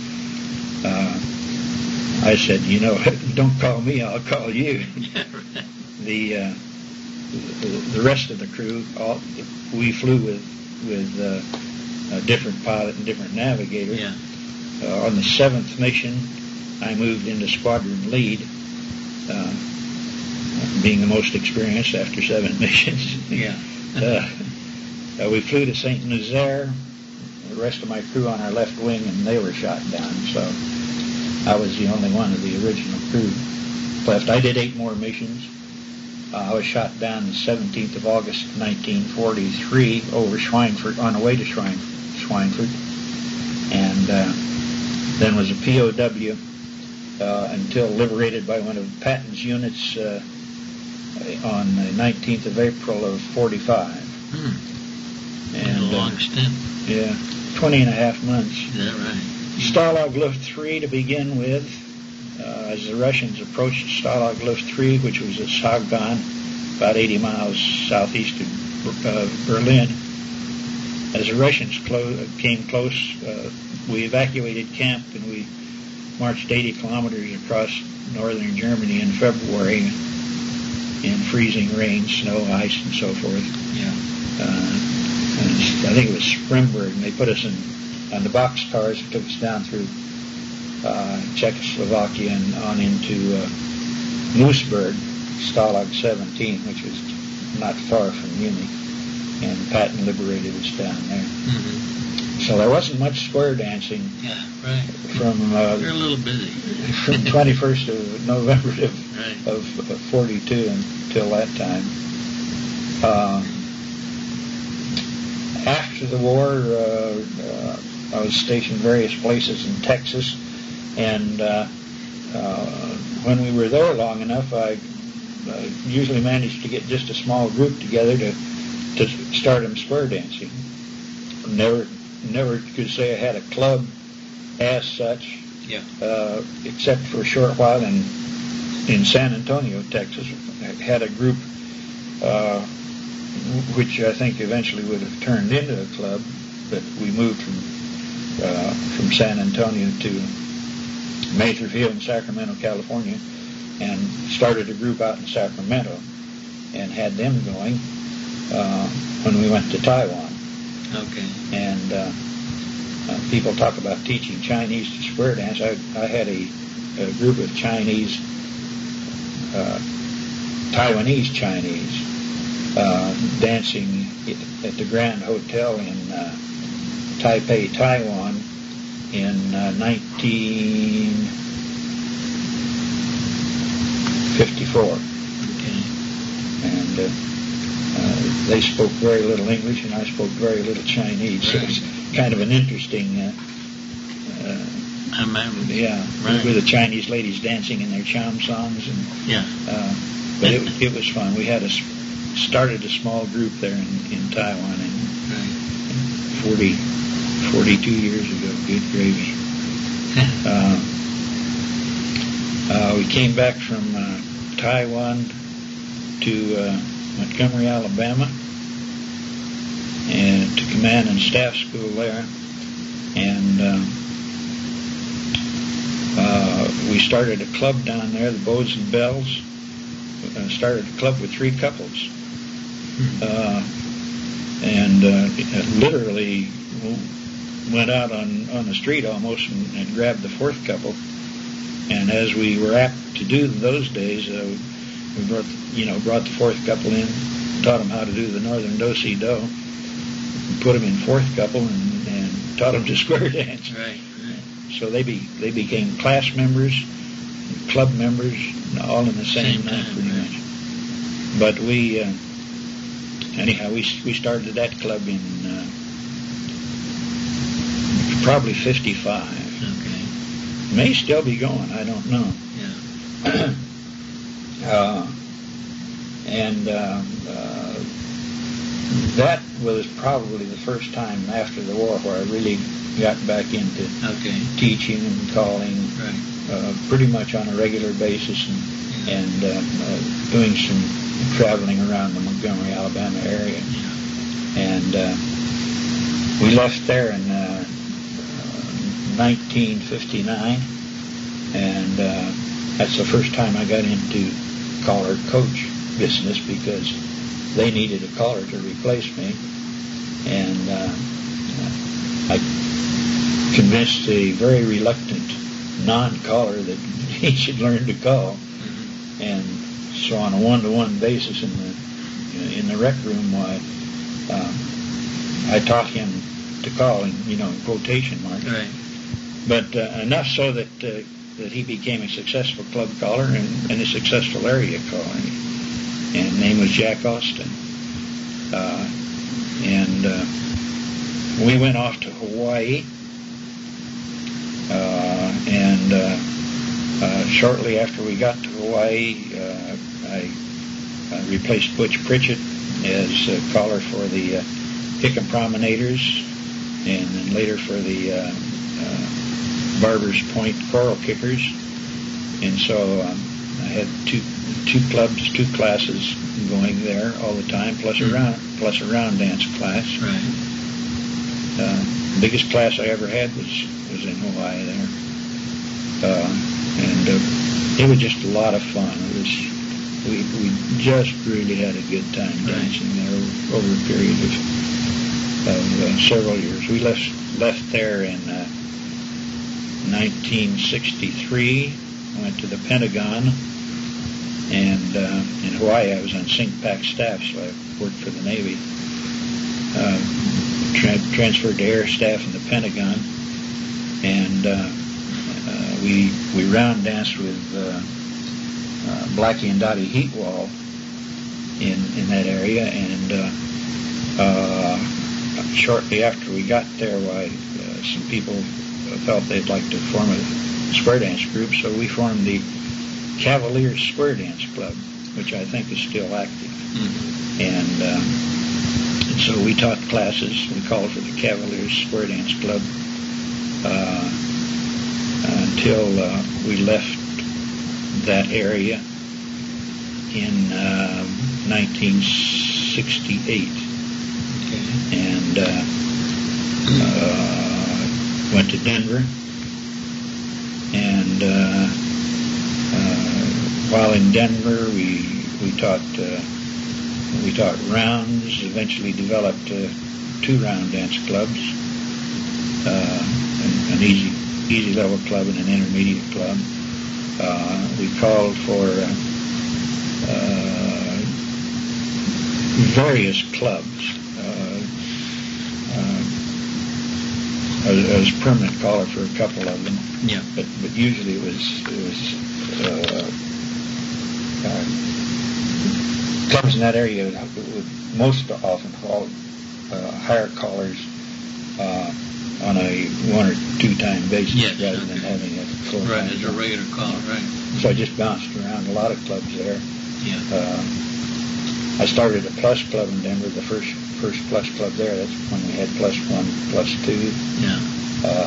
Uh, I said, you know, don't call me, I'll call you. the, uh, the the rest of the crew, all, we flew with with uh, a different pilot and different navigator. Yeah. Uh, on the seventh mission, I moved into squadron lead. Uh, being the most experienced after seven missions. Yeah. uh, uh, we flew to Saint Nazaire, the rest of my crew on our left wing, and they were shot down. So I was the only one of the original crew left. I did eight more missions. Uh, I was shot down the seventeenth of August, nineteen forty-three, over Schweinfurt, on the way to Schwein, Schweinfurt, and uh, then was a P O W uh, until liberated by one of Patton's units uh, on the nineteenth of April of forty-five. Hmm. And a long uh, stint. Yeah, twenty and a half months. Is that right? Stalag Luft three to begin with. Uh, as the Russians approached Stalag Luft three, which was at Sagan, about eighty miles southeast of uh, Berlin. As the Russians clo- came close, uh, we evacuated camp and we marched eighty kilometers across northern Germany in February in freezing rain, snow, ice, and so forth. Yeah. Uh, and I think it was Sprimberg, and they put us in on the boxcars and took us down through uh, Czechoslovakia and on into uh, Moosburg, Stalag seventeen, which was not far from Munich, and Patton liberated us down there. Mm-hmm. So there wasn't much square dancing. Yeah, right. From uh, you're a little busy. From twenty-first of November of, right. of, of forty-two until that time. Uh, after the war, uh, uh, I was stationed various places in Texas, and uh, uh, when we were there long enough, I uh, usually managed to get just a small group together to to start them square dancing. Never, never could say I had a club as such, yeah. uh, except for a short while in in San Antonio, Texas. I had a group uh, which I think eventually would have turned into a club, but we moved from uh, from San Antonio to Matherfield in Sacramento, California, and started a group out in Sacramento and had them going uh, when we went to Taiwan. Okay. And uh, uh, people talk about teaching Chinese to square dance. I, I had a, a group of Chinese, uh, Taiwanese Chinese, uh, dancing at the Grand Hotel in uh, Taipei, Taiwan in uh, nineteen fifty-four. Okay. And uh, uh, they spoke very little English, and I spoke very little Chinese. So it's kind of an interesting, uh, uh, I remember. yeah, Right. with the Chinese ladies dancing in their cham songs, and Yeah. uh, but it, it was fun. We had a s- started a small group there in, in Taiwan, and Right. forty, forty-two years ago. Good gravy. uh, uh, we came back from uh, Taiwan to uh, Montgomery, Alabama, and to command and staff school there, and uh, uh, we started a club down there, the Bows and Bells. Uh, started a club with three couples, uh, and uh, it literally went out on, on the street almost and, and grabbed the fourth couple. And as we were apt to do in those days, uh, we brought the, you know brought the fourth couple in, taught them how to do the Northern Do-Si-Do, put them in fourth couple, and, and taught them to square dance. Right. Right. So they be they became class members, club members, all in the same, Same night, time, pretty right. much. But we, uh, anyhow, we we started that club in uh, probably fifty-five. Okay. May still be going. I don't know. Yeah. uh, and uh, uh, that was probably the first time after the war where I really got back into Okay. teaching and calling, Right. uh, pretty much on a regular basis, and, and uh, uh, doing some traveling around the Montgomery, Alabama area. Yeah. And uh, we left there in uh, nineteen fifty-nine, and uh, that's the first time I got into caller coach business because they needed a caller to replace me, and uh, I convinced a very reluctant non-caller that he should learn to call, Mm-hmm. and so on a one-to-one basis in the in the rec room, why um, I taught him to call, in you know in quotation marks, Right. but uh, enough so that uh, that he became a successful club caller and, and a successful area caller. And his name was Jack Austin, uh, and uh, we went off to Hawaii. Uh, and uh, uh, shortly after we got to Hawaii, uh, I, I replaced Butch Pritchett as a caller for the uh, Hickam Promenaders, and then later for the uh, uh, Barbers Point Coral Kickers. And so um, I had two two clubs, two classes going there all the time, plus a round plus a round dance class. Right. Uh, the biggest class I ever had was, was in Hawaii there. Uh, and uh, it was just a lot of fun. It was we we just really had a good time dancing there over a period of, of uh, several years. We left left there in uh, nineteen sixty-three. Went to the Pentagon, and uh, in Hawaii I was on SINCPAC staff, so I worked for the Navy. Uh, Tra- transferred to air staff in the Pentagon, and uh, uh, we we round danced with uh, uh, Blackie and Dottie Heatwall in in that area, and uh, uh, shortly after we got there, why uh, some people felt they'd like to form a square dance group, so we formed the Cavaliers Square Dance Club, which I think is still active, Mm-hmm. and. Uh, And so we taught classes. We called for the Cavaliers Square Dance Club uh, until uh, we left that area in uh, nineteen sixty-eight, Okay. and uh, uh, went to Denver. And uh, uh, while in Denver, we we taught. Uh, We taught rounds, eventually developed uh, two round dance clubs, uh, an, an easy easy level club and an intermediate club. Uh, we called for uh, uh, various clubs. Uh, uh, I, was, I was permanent caller for a couple of them, Yeah. but but usually it was it was. Uh, uh, Clubs in that area would, would most often call, uh, hire callers uh, on a one or two time basis, Yes, rather okay. than having a full Right, time as a job. regular caller, right. So I just bounced around a lot of clubs there. Yeah. Uh, I started a plus club in Denver, the first first plus club there. That's when we had plus one, plus two. Yeah. Uh,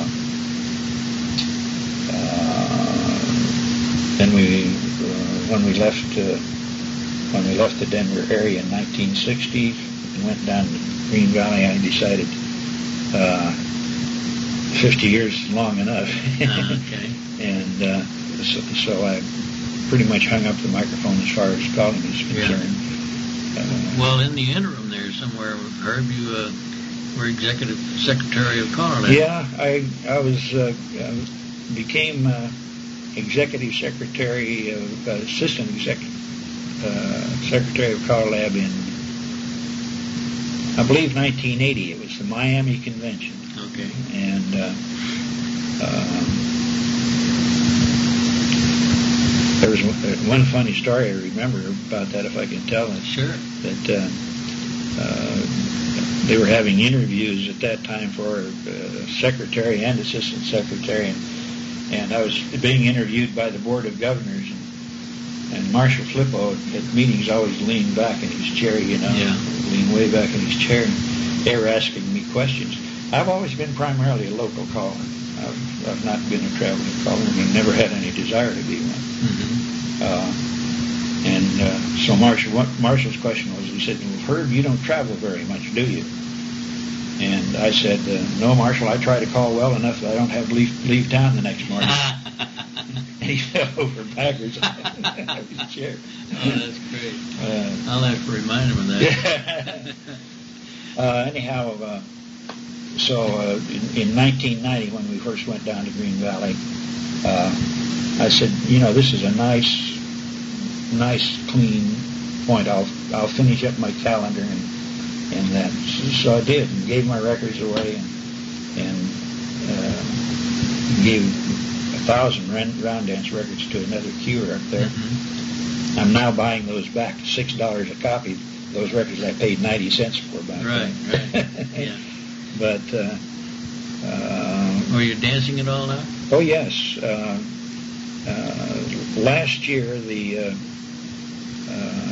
uh, then we, uh, when we left. Uh, When we left the Denver area in nineteen sixty and went down to Green Valley, I decided uh, fifty years is long enough. Uh, okay. and uh, so, so I pretty much hung up the microphone as far as calling is concerned. Yeah. Uh, Well, in the interim there somewhere, Herb, you uh, were executive secretary of Caller Lab. yeah, I I was uh, uh, became uh, executive secretary of uh, assistant executive. Uh, secretary of Caller Lab in, I believe, nineteen eighty. It was the Miami Convention, Okay. and uh, um, there was one funny story I remember about that, if I can tell it. Sure. That uh, uh, they were having interviews at that time for uh, secretary and assistant secretary, and, and I was being interviewed by the Board of Governors, and, and Marshall Flippo at meetings always leaned back in his chair, you know, yeah. leaned way back in his chair, and they were asking me questions. I've always been primarily a local caller. I've, I've not been a traveling caller, and I've never had any desire to be one. Mm-hmm. Uh, and uh, so Marshall, what Marshall's question was, he said, well, Herb, you don't travel very much, do you? And I said, uh, no, Marshall, I try to call well enough that I don't have to leave, leave town the next morning. And he fell over backwards out of his chair. Oh, that's great. Uh, I'll have to remind him of that. uh, anyhow, uh, so uh, in, in nineteen ninety, when we first went down to Green Valley, uh, I said, you know, this is a nice, nice, clean point. I'll I'll finish up my calendar and and that. So I did, and gave my records away, and and uh, gave a thousand round, round dance records to another cuer up there. Mm-hmm. I'm now buying those back at six dollars a copy. Those records I paid ninety cents for back right, then. Right, yeah. But uh, uh, were you dancing at all now? Oh yes. Uh, uh, last year the uh, uh,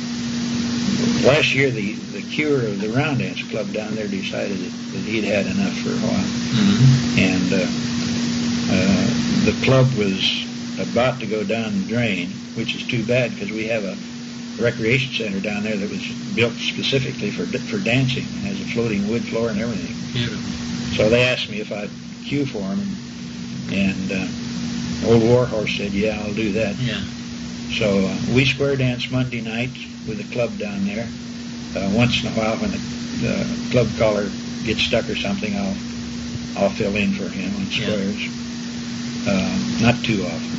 last year the the cure of the Round Dance Club down there decided that, that he'd had enough for a while, mm-hmm. and uh, uh, the club was about to go down the drain, which is too bad because we have a recreation center down there that was built specifically for for dancing. It has a floating wood floor and everything. Beautiful. So they asked me if I'd cue for them, and, and uh, old Warhorse said, "Yeah, I'll do that." Yeah. So uh, we square dance Monday night with a club down there. Uh, once in a while, when the, the club caller gets stuck or something, I'll I'll fill in for him on squares. Yeah. Uh, not too often.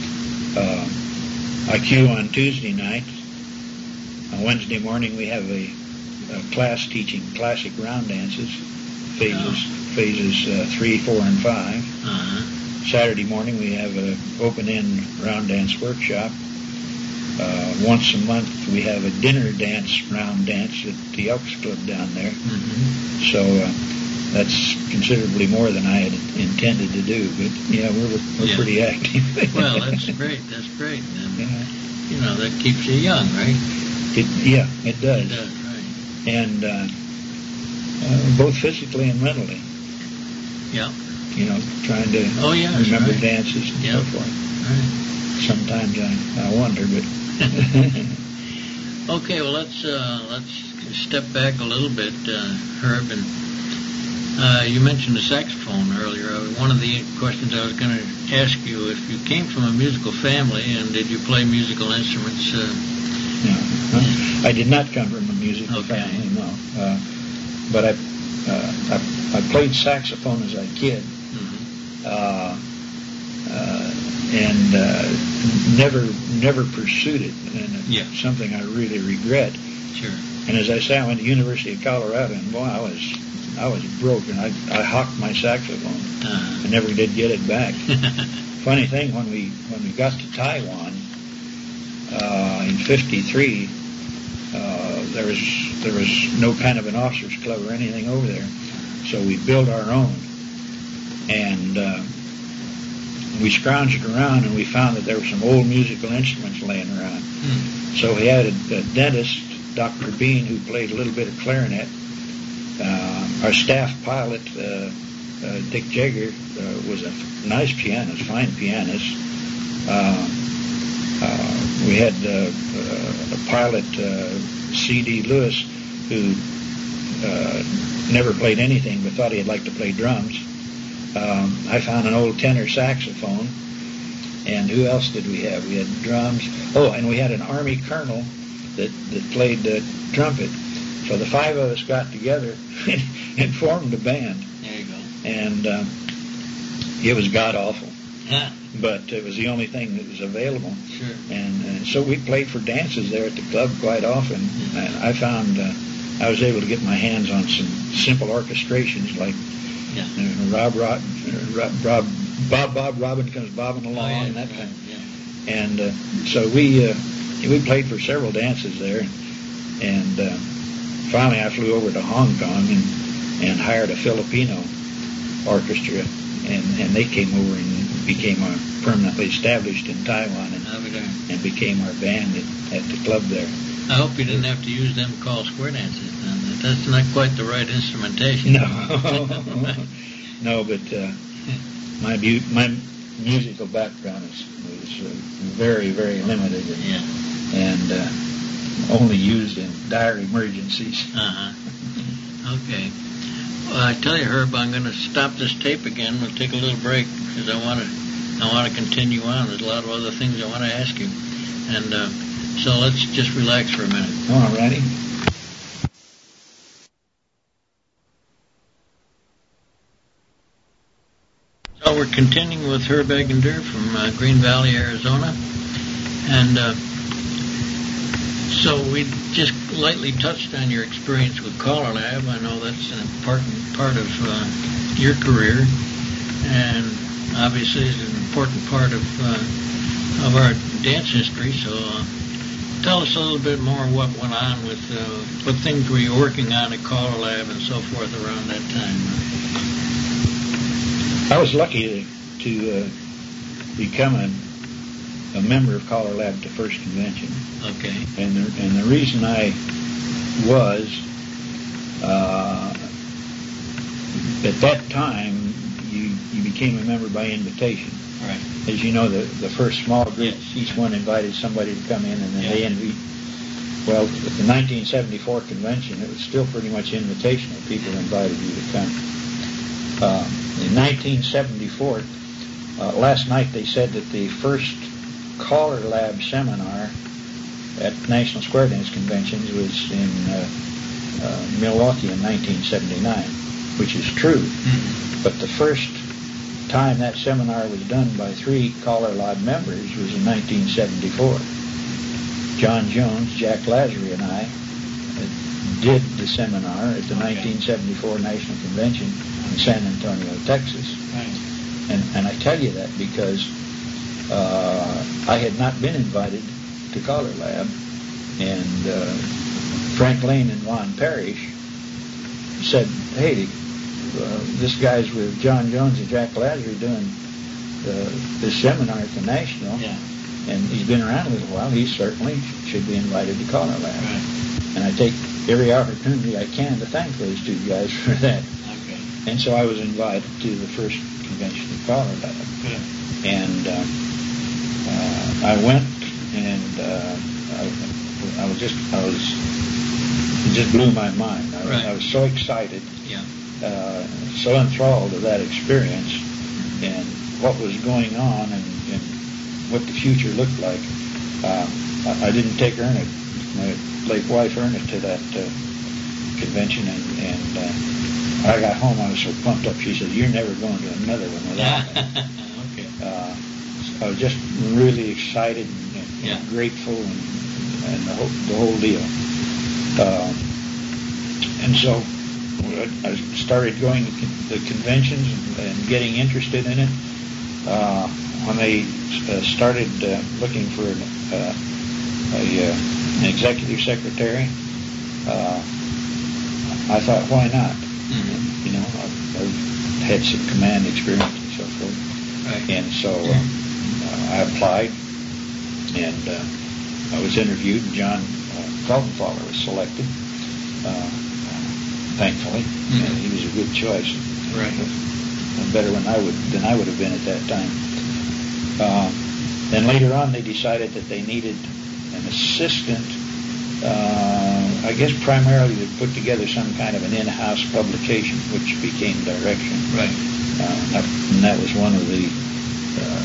Uh, I cue on Tuesday night. On Wednesday morning, we have a, a class teaching classic round dances, phases oh. phases uh, three, four, and five. Uh-huh. Saturday morning, we have an open-end round dance workshop. Uh, once a month, we have a dinner dance round dance at the Elks Club down there. Mm-hmm. So uh, that's considerably more than I had intended to do. But yeah, we're we're yeah. pretty active. Well, that's great. That's great. And, yeah. You know, that keeps you young, right? It, yeah, it does. It does, right. And uh, uh, both physically and mentally. Yeah. You know, trying to oh, yeah, remember right. dances and yep. so forth. Right. Sometimes I, I wonder, but... Okay, well, let's uh, let's step back a little bit, uh, Herb. And uh, you mentioned the saxophone earlier. One of the questions I was going to ask you, if you came from a musical family, and did you play musical instruments? Uh, no, I did not come from a musical okay. family, no. Uh, but I, uh, I I played saxophone as a kid, mm-hmm. uh, uh, and uh, never never pursued it, and it's yeah. something I really regret. Sure. And as I say, I went to the University of Colorado, and boy, I was I was broken. I I hawked my saxophone. Uh-huh. I never did get it back. Funny thing, when we when we got to Taiwan uh, in fifty-three, uh, there was there was no kind of an officers club or anything over there, so we built our own, and uh, we scrounged around, and we found that there were some old musical instruments laying around. Hmm. So we had a, a dentist, Doctor Bean, who played a little bit of clarinet. Uh, our staff pilot, uh, uh, Dick Jagger, uh, was a nice pianist, fine pianist. Uh, uh, we had uh, uh, a pilot, uh, C D Lewis, who uh, never played anything but thought he'd like to play drums. Um, I found an old tenor saxophone. And who else did we have? We had drums. Oh, and we had an Army colonel that, that played uh, trumpet. So the five of us got together and formed a band. There you go. And uh, it was god-awful. Yeah. But it was the only thing that was available. Sure. And, and so we played for dances there at the club quite often. Mm-hmm. And I found uh, I was able to get my hands on some simple orchestrations like yeah. uh, Rob, Rob, Rob, Rob Bob Bob Robin comes bobbing along, oh, yeah, and that right, kind of, yeah. And uh, so we uh, we played for several dances there, and uh, finally I flew over to Hong Kong and, and hired a Filipino orchestra, and, and they came over and became our, permanently established in Taiwan, and, and became our band at, at the club there. I hope you didn't have to use them to call square dances. That's not quite the right instrumentation. No, no, but uh, my bu- my musical background is, was uh, very, very limited, and, yeah. and uh, only used in dire emergencies. Uh-huh. Okay. Well, I tell you, Herb, I'm going to stop this tape again. We'll take a little break because I want to I want to continue on. There's a lot of other things I want to ask you, and uh, so let's just relax for a minute. All righty. So we're continuing with Herb Egender from uh, Green Valley, Arizona. And uh, so we just lightly touched on your experience with Color Lab. I know that's an important part of uh, your career, and obviously it's an important part of uh, of our dance history. So uh, tell us a little bit more what went on with uh, what things were you working on at Color Lab and so forth around that time. I was lucky to, to uh, become a, a member of Color Lab at the first convention. Okay. And the, and the reason I was, uh, at that time, you, you became a member by invitation. Right. As you know, the, the first small group, Yes. each one invited somebody to come in, and then Yeah. they invited. Well, at the nineteen seventy-four convention, it was still pretty much invitational. People invited you to come. Uh, in nineteen seventy-four, uh, last night they said that the first Color Lab seminar at National Square Dance Conventions was in uh, uh, Milwaukee in nineteen seventy-nine, which is true. Mm-hmm. But the first time that seminar was done by three Color Lab members was in nineteen seventy-four. John Jones, Jack Lazary, and I uh, did the seminar at the Okay. nineteen seventy-four National Convention in San Antonio, Texas. Right. And, and I tell you that because uh, I had not been invited to Color Lab, and uh, Frank Lane and Lon Parrish said, hey, uh, this guy's with John Jones and Jack Lazary doing uh, this seminar at the National, Yeah. and he's been around a little while. He certainly should be invited to Color Lab. Right. And I take every opportunity I can to thank those two guys for that. Okay. And so I was invited to the first convention at Color Lab. Good. And uh, uh, I went, and uh, I, I was just, I was, it just blew my mind. I, Right. I was so excited, Yeah. uh, so enthralled with that experience and what was going on and, and what the future looked like. Uh, I, I didn't take Erna, my late wife Erna, to that uh, convention, and, and uh, I got home, I was so pumped up. She said, "You're never going to another one without me." Okay. Uh, I was just really excited and, and Yeah. grateful, and, and the whole the whole deal. Uh, and so I started going to the conventions and, and getting interested in it. Uh, when they uh, started uh, looking for an, uh, a, uh, an executive secretary, uh, I thought, why not? Mm-hmm. You know, I've, I've had some command experience and so forth. Right. And so uh, uh, I applied, and uh, I was interviewed, and John uh, Kaltenfaller was selected, uh, thankfully, Mm-hmm. and he was a good choice. Right. Uh, better than I would than I would have been at that time. Uh, then later on, they decided that they needed an assistant, uh, I guess primarily to put together some kind of an in-house publication, which became Direction. Right. Uh, and that was one of the uh,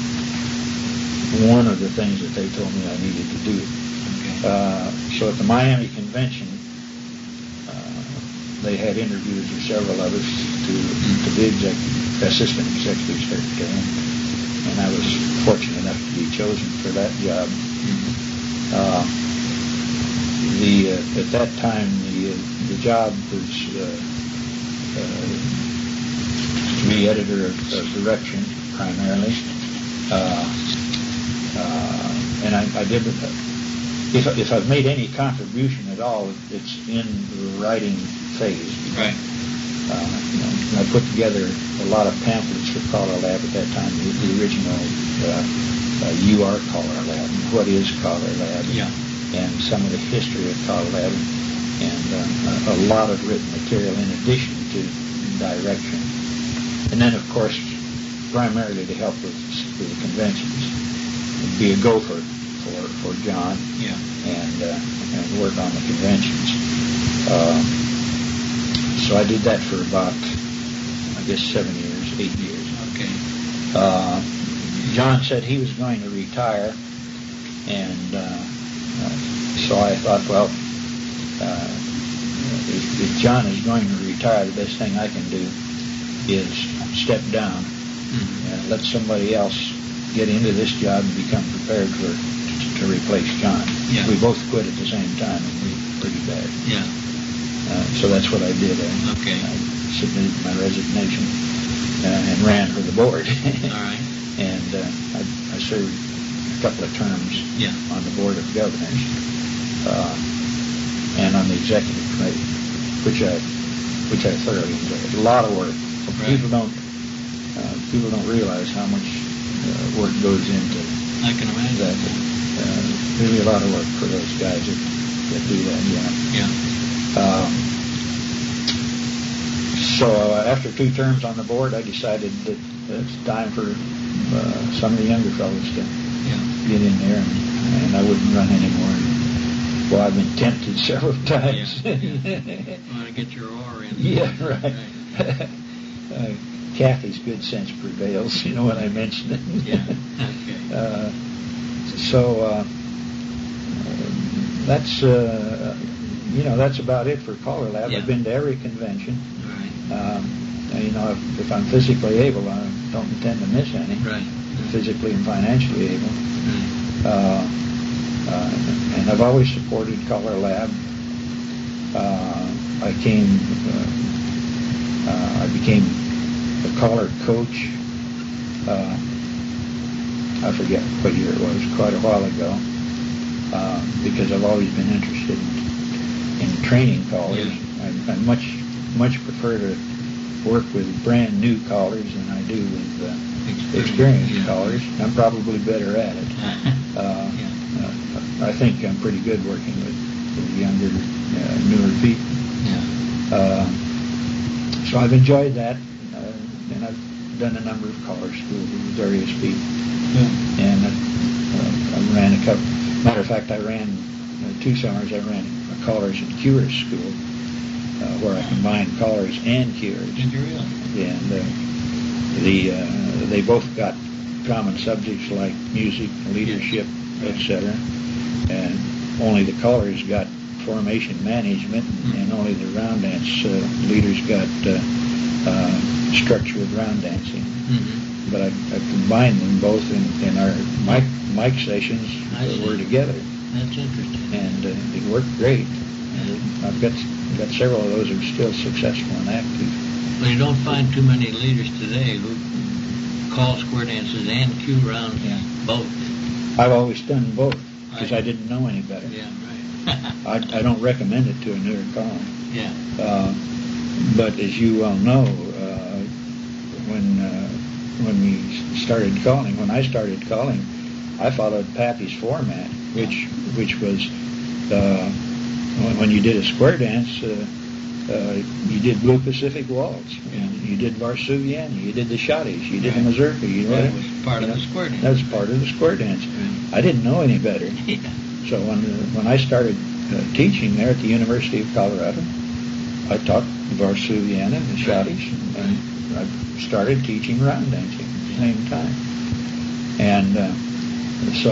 one of the things that they told me I needed to do. Okay. Uh, so at the Miami convention, uh, they had interviews with several of us to, to be executive, assistant executive secretary, and I was fortunate enough to be chosen for that job. Mm-hmm. Uh, the uh, at that time, the uh, the job was uh, uh, to be editor of, of Direction primarily. Uh, uh, and I, I did. If if I've made any contribution at all, it's in the writing phase. Right. Uh, you know, I put together a lot of pamphlets for Collar Lab at that time. The, the original uh, uh, "You Are Collar Lab," what is Collar Lab, yeah, and some of the history of Collar Lab, and uh, a, a lot of written material in addition to direction. And then, of course, primarily to help with, with the conventions, be a gopher for for John, yeah, and uh, and work on the conventions. Uh, so I did that for about, I guess, seven years, eight years. Okay. Uh, John said he was going to retire, and uh, uh, so I thought, well, uh, if, if John is going to retire, the best thing I can do is step down, mm-hmm. and let somebody else get into this job and become prepared for to, to replace John. Yeah. We both quit at the same time, and we pretty bad. Yeah. Uh, so that's what I did. I, okay. I submitted my resignation uh, and ran for the board. All right. And uh, I, I served a couple of terms yeah. on the board of governors uh, and on the executive committee, which I which I thoroughly enjoyed. A lot of work. Right. People don't uh, people don't realize how much uh, work goes into I can imagine that. Uh, really a lot of work for those guys that, that do that. Yeah. Yeah. Um, so uh, after two terms on the board, I decided that it's time for uh, some of the younger fellows to yeah. get in there, and, and I wouldn't run anymore. Well, I've been tempted several times. Yeah. Yeah. Want to get your oar in. Yeah, right. right. uh, Kathy's good sense prevails, you know, when I mention it. Yeah, okay. Uh, so uh, that's, uh, you know, that's about it for Collar Lab. Yeah. I've been to every convention. Right. Um, you know, if, if I'm physically able, I don't intend to miss any. Right. Physically and financially able. Right. Uh, uh, and I've always supported Collar Lab. Uh, I came, uh, uh, I became a Collar coach. Uh, I forget what year it was, quite a while ago, uh, because I've always been interested in, in training callers. Yeah. I, I much much prefer to work with brand new callers than I do with uh, Experience. experienced Yeah. callers. I'm probably better at it. Uh, yeah. uh, I think I'm pretty good working with, with younger, uh, newer people. Yeah. Uh, so I've enjoyed that, uh, and I've done a number of caller schools with various people. Yeah. And uh, I ran a couple. Matter of fact, I ran uh, two summers. I ran a callers and cures school uh, where I combined callers and cures. Did you really? And uh, the uh, they both got common subjects like music, leadership, yeah. et cetera. And only the callers got formation management, mm-hmm. and only the round dance uh, leaders got uh, uh, structure of round dancing. Mm-hmm. But I, I combined them both in, in our mic, mic sessions I that see. were together. That's interesting. And uh, it worked great. Yeah. I've got got several of those who are still successful and active. Well, you don't find too many leaders today who call square dances and cue round Yeah. both. I've always done both because I, I didn't know any better. Yeah, right. I, I don't recommend it to a newer caller. Yeah. Uh, but as you well know, uh, when uh, when we started calling, when I started calling, I followed Pappy's format, which Yeah. which was uh, when, when you did a square dance, uh, uh, you did Blue Pacific Waltz, Yeah. and you did Varsuviani, you did the Shotties, you did Right. the Mazurka. You know, That was part you of know, the square dance. That was part of the square dance. Right. I didn't know any better. Yeah. So when when I started uh, teaching there at the University of Colorado, I taught Varsuviana and the Shotties, and I started teaching round dancing at the same time. And uh, so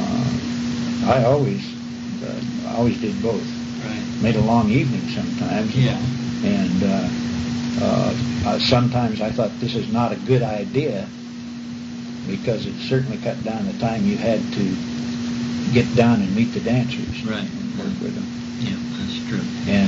uh, I always uh, I always did both. Right. Made a long evening sometimes. Yeah. And uh, uh, uh, sometimes I thought this is not a good idea because it certainly cut down the time you had to get down and meet the dancers. Right. And work with them. Yeah, that's true. And,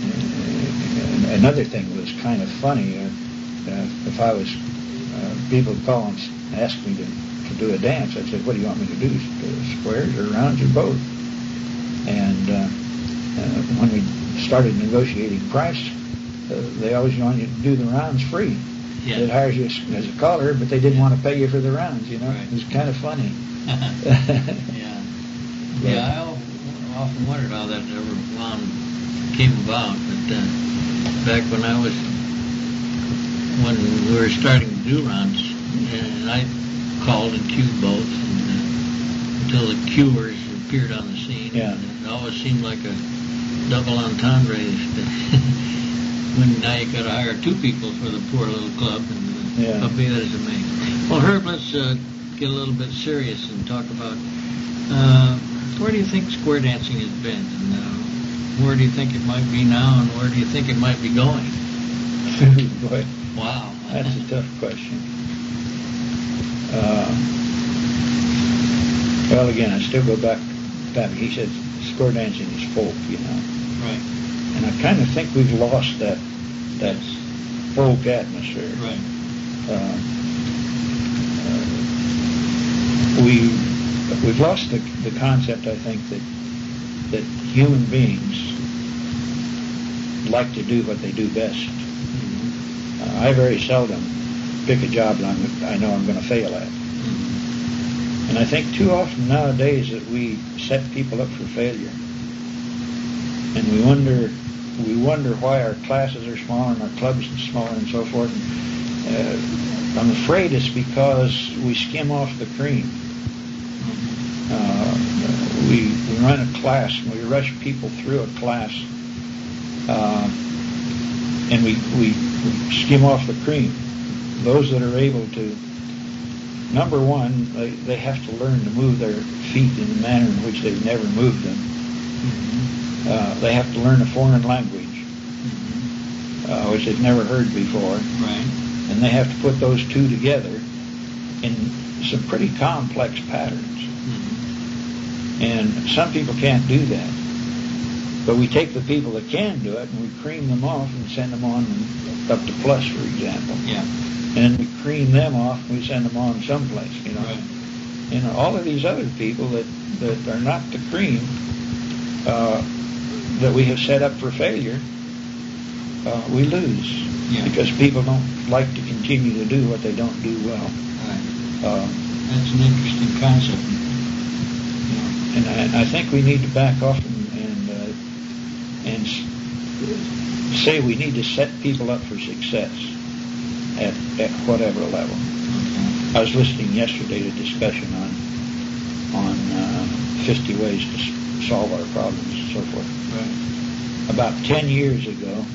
uh, and another thing was kind of funny. Uh, uh, if I was, uh, people would call and ask me to, to to do a dance. I said, what do you want me to do? Uh, squares or rounds or both? And uh, uh, when we started negotiating price, uh, they always wanted you to do the rounds free. Yeah. It hires you as, as a caller, but they didn't want to pay you for the rounds, you know. Right. It was kind of funny. yeah. But, yeah, I al- often wondered how that ever wound, came about. But uh, back when I was, when we were starting to do rounds, and I called and queued both and, uh, until the queuers appeared on the scene. Yeah. And it always seemed like a double entendre. When now you got to hire two people for the poor little club, and uh, Yeah. how be that as it may. Well, Herb, let's uh, get a little bit serious and talk about uh, where do you think square dancing has been, and uh, where do you think it might be now, and where do you think it might be going? Boy, Wow, that's a tough question. Uh, well, again, I still go back. back. He said square dancing is folk, you know. Right. And I kind of think we've lost that that folk atmosphere. Right. Uh, uh, we we've lost the the concept. I think that that human beings like to do what they do best. Mm-hmm. Uh, I very seldom pick a job that I'm, I know I'm going to fail at. Mm-hmm. And I think too often nowadays that we set people up for failure, and we wonder. We wonder why our classes are smaller and our clubs are smaller and so forth. And, uh, I'm afraid it's because we skim off the cream. Uh, we, we run a class and we rush people through a class, uh, and we, we, we skim off the cream. Those that are able to, number one, they, they have to learn to move their feet in a manner in which they've never moved them. Uh, they have to learn a foreign language, mm-hmm. uh, which they've never heard before. Right. And they have to put those two together in some pretty complex patterns. Mm-hmm. And some people can't do that. But we take the people that can do it and we cream them off and send them on up to Plus, for example. Yeah. And we cream them off and we send them on someplace, you know. Right. You know, all of these other people that, that are not the cream, uh, that we have set up for failure, uh, we lose. Yeah. Because people don't like to continue to do what they don't do well. Right. Uh, That's an interesting concept. yeah. And I, and I think we need to back off and and, uh, and s- say we need to set people up for success at, at whatever level. Okay. I was listening yesterday to a discussion on on uh, fifty ways to s- solve our problems and so forth. Right. About ten years ago,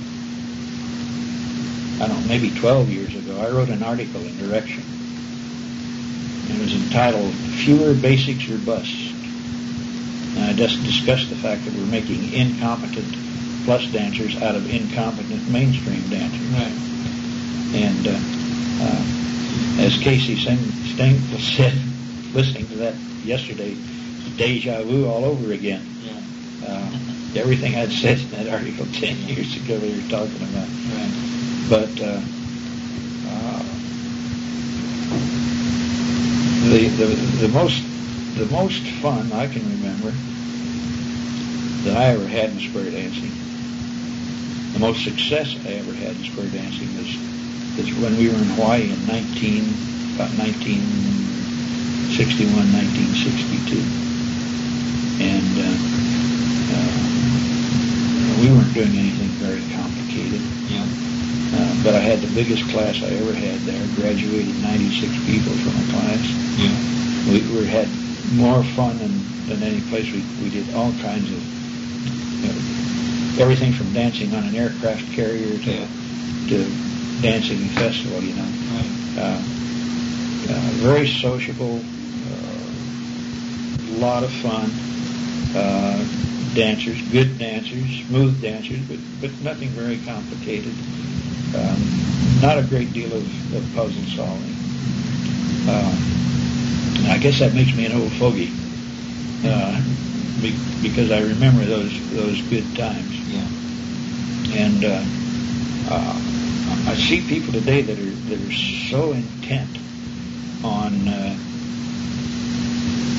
I don't know, maybe twelve years ago, I wrote an article in Direction. It was entitled, Fewer Basics or Bust. And I just discussed the fact that we're making incompetent plus dancers out of incompetent mainstream dancers. Right. And uh, uh, as Casey Stengel said, listening to that yesterday, deja vu all over again. Yeah. Uh, everything I'd said in that article ten years ago we were talking about. Right. But uh, uh, the, the the most the most fun I can remember that I ever had in square dancing, the most success I ever had in square dancing was, was when we were in Hawaii in nineteen about nineteen sixty-one, nineteen sixty-two, and uh, uh, we weren't doing anything very complicated. Yeah. Uh, but I had the biggest class I ever had there. Graduated ninety-six people from the class. Yeah. We, we had more fun than, than any place. We, we did all kinds of, you know, everything from dancing on an aircraft carrier to Yeah. to dancing in festival, you know. Right. Uh, uh, very sociable, a uh, lot of fun. Uh, dancers, good dancers, smooth dancers, but, but nothing very complicated. Um, not a great deal of, of puzzle solving. Uh, I guess that makes me an old fogey, uh, be, because I remember those those good times. Yeah. And uh, uh, I see people today that are that are so intent on uh,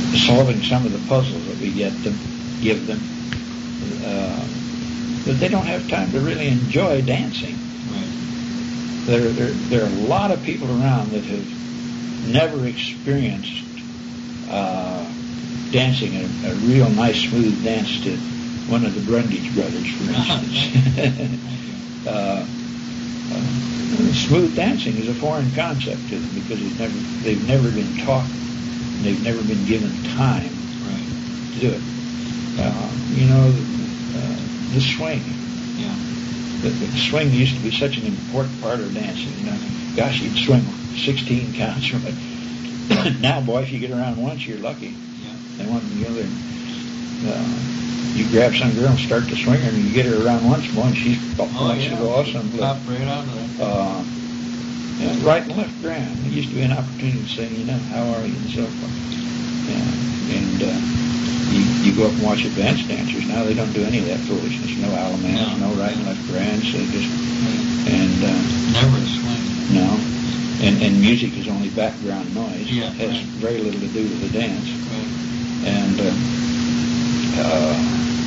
solving some of the puzzles that we get them, give them. Uh, but they don't have time to really enjoy dancing. Right. There, there, there are a lot of people around that have never experienced uh, dancing a, a real nice, smooth dance to one of the Brundage brothers, for instance. uh, uh, smooth dancing is a foreign concept to them because it's never, they've never been taught, they've never been given time right. to do it. Uh, you know, uh, the swing. Yeah. The, the swing used to be such an important part of dancing. You know, gosh, you'd swing sixteen counts from it. Now, boy, if you get around once, you're lucky. Yeah. And one, you know, uh, you grab some girl and start to swing her, and you get her around once, boy, and she Oh, wants yeah. to go off some. Pop right out of that. Uh, yeah, right and left ground. There used to be an opportunity to say, you know, how are you, and so forth. Yeah. And uh, you, you go up and watch advanced dancers. Now they don't do any of that foolishness. No alamans, No. no right and left grands. They just Right. and uh, Never a swing. no. And, and music is only background noise. Yeah, It has right. very little to do with the dance. Right. And uh, uh,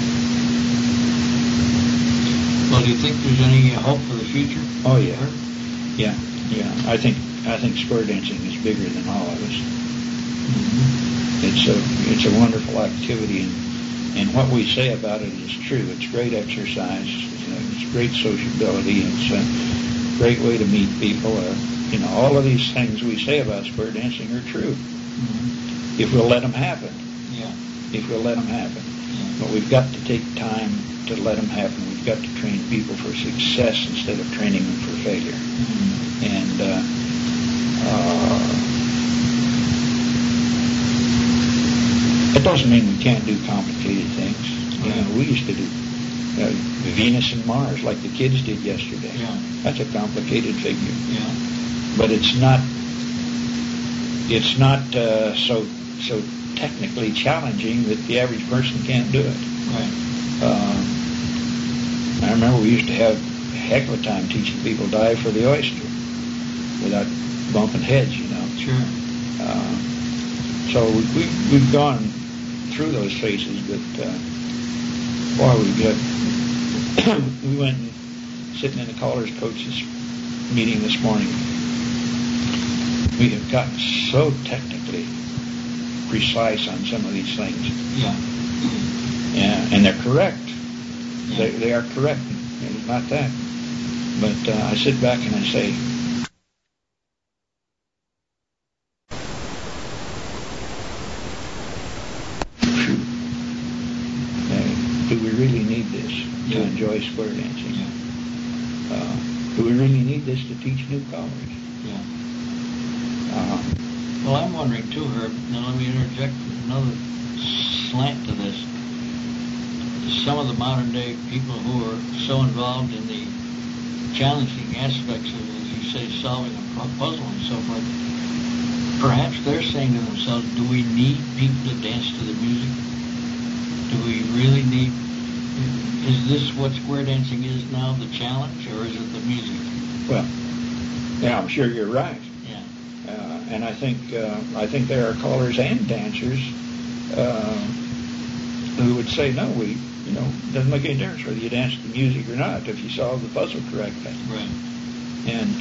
Well, do you think there's any hope for the future? oh yeah, yeah, yeah. I think I think square dancing is bigger than all of us. Mm-hmm. It's a it's a wonderful activity, and, and what we say about it is true. It's great exercise. It's, uh, it's great sociability. It's a great way to meet people. Uh, you know, all of these things we say about square dancing are true Mm-hmm. if we'll let them happen. Yeah. If we'll let them happen. Yeah. But we've got to take time to let them happen. We've got to train people for success instead of training them for failure. Mm-hmm. And uh, uh, it doesn't mean we can't do complicated things. You know, we used to do uh, Venus and Mars like the kids did yesterday. Yeah. That's a complicated figure. Yeah. But it's not. It's not uh, so so technically challenging that the average person can't do it. Right. Uh, I remember we used to have a heck of a time teaching people to dive for the oyster without bumping heads, you know. Sure. Uh, so we, we, we've gone through those phases, but uh, boy, we got we went and sitting in the college coaches meeting this morning. We have gotten so technically precise on some of these things. Yeah. Yeah, and they're correct. Yeah. They, they are correct. It's not that. But uh, I sit back and I say, phew, uh, do we really need this Yeah. to enjoy square dancing? Yeah. Uh, do we really need this to teach newcomers? Yeah. Uh, Well, I'm wondering too, Herb. Now let me interject another slant to this. Some of the modern day people who are so involved in the challenging aspects of, as you say, solving a pu- puzzle and so forth, perhaps they're saying to themselves, do we need people to dance to the music? Do we really need, is this what square dancing is now, the challenge, or is it the music? well, yeah, I'm sure you're right. Yeah. Uh, and I think uh, I think there are callers and dancers uh, who would say, no, we, you know, it doesn't make any difference whether you dance to the music or not if you solve the puzzle correctly. Right. And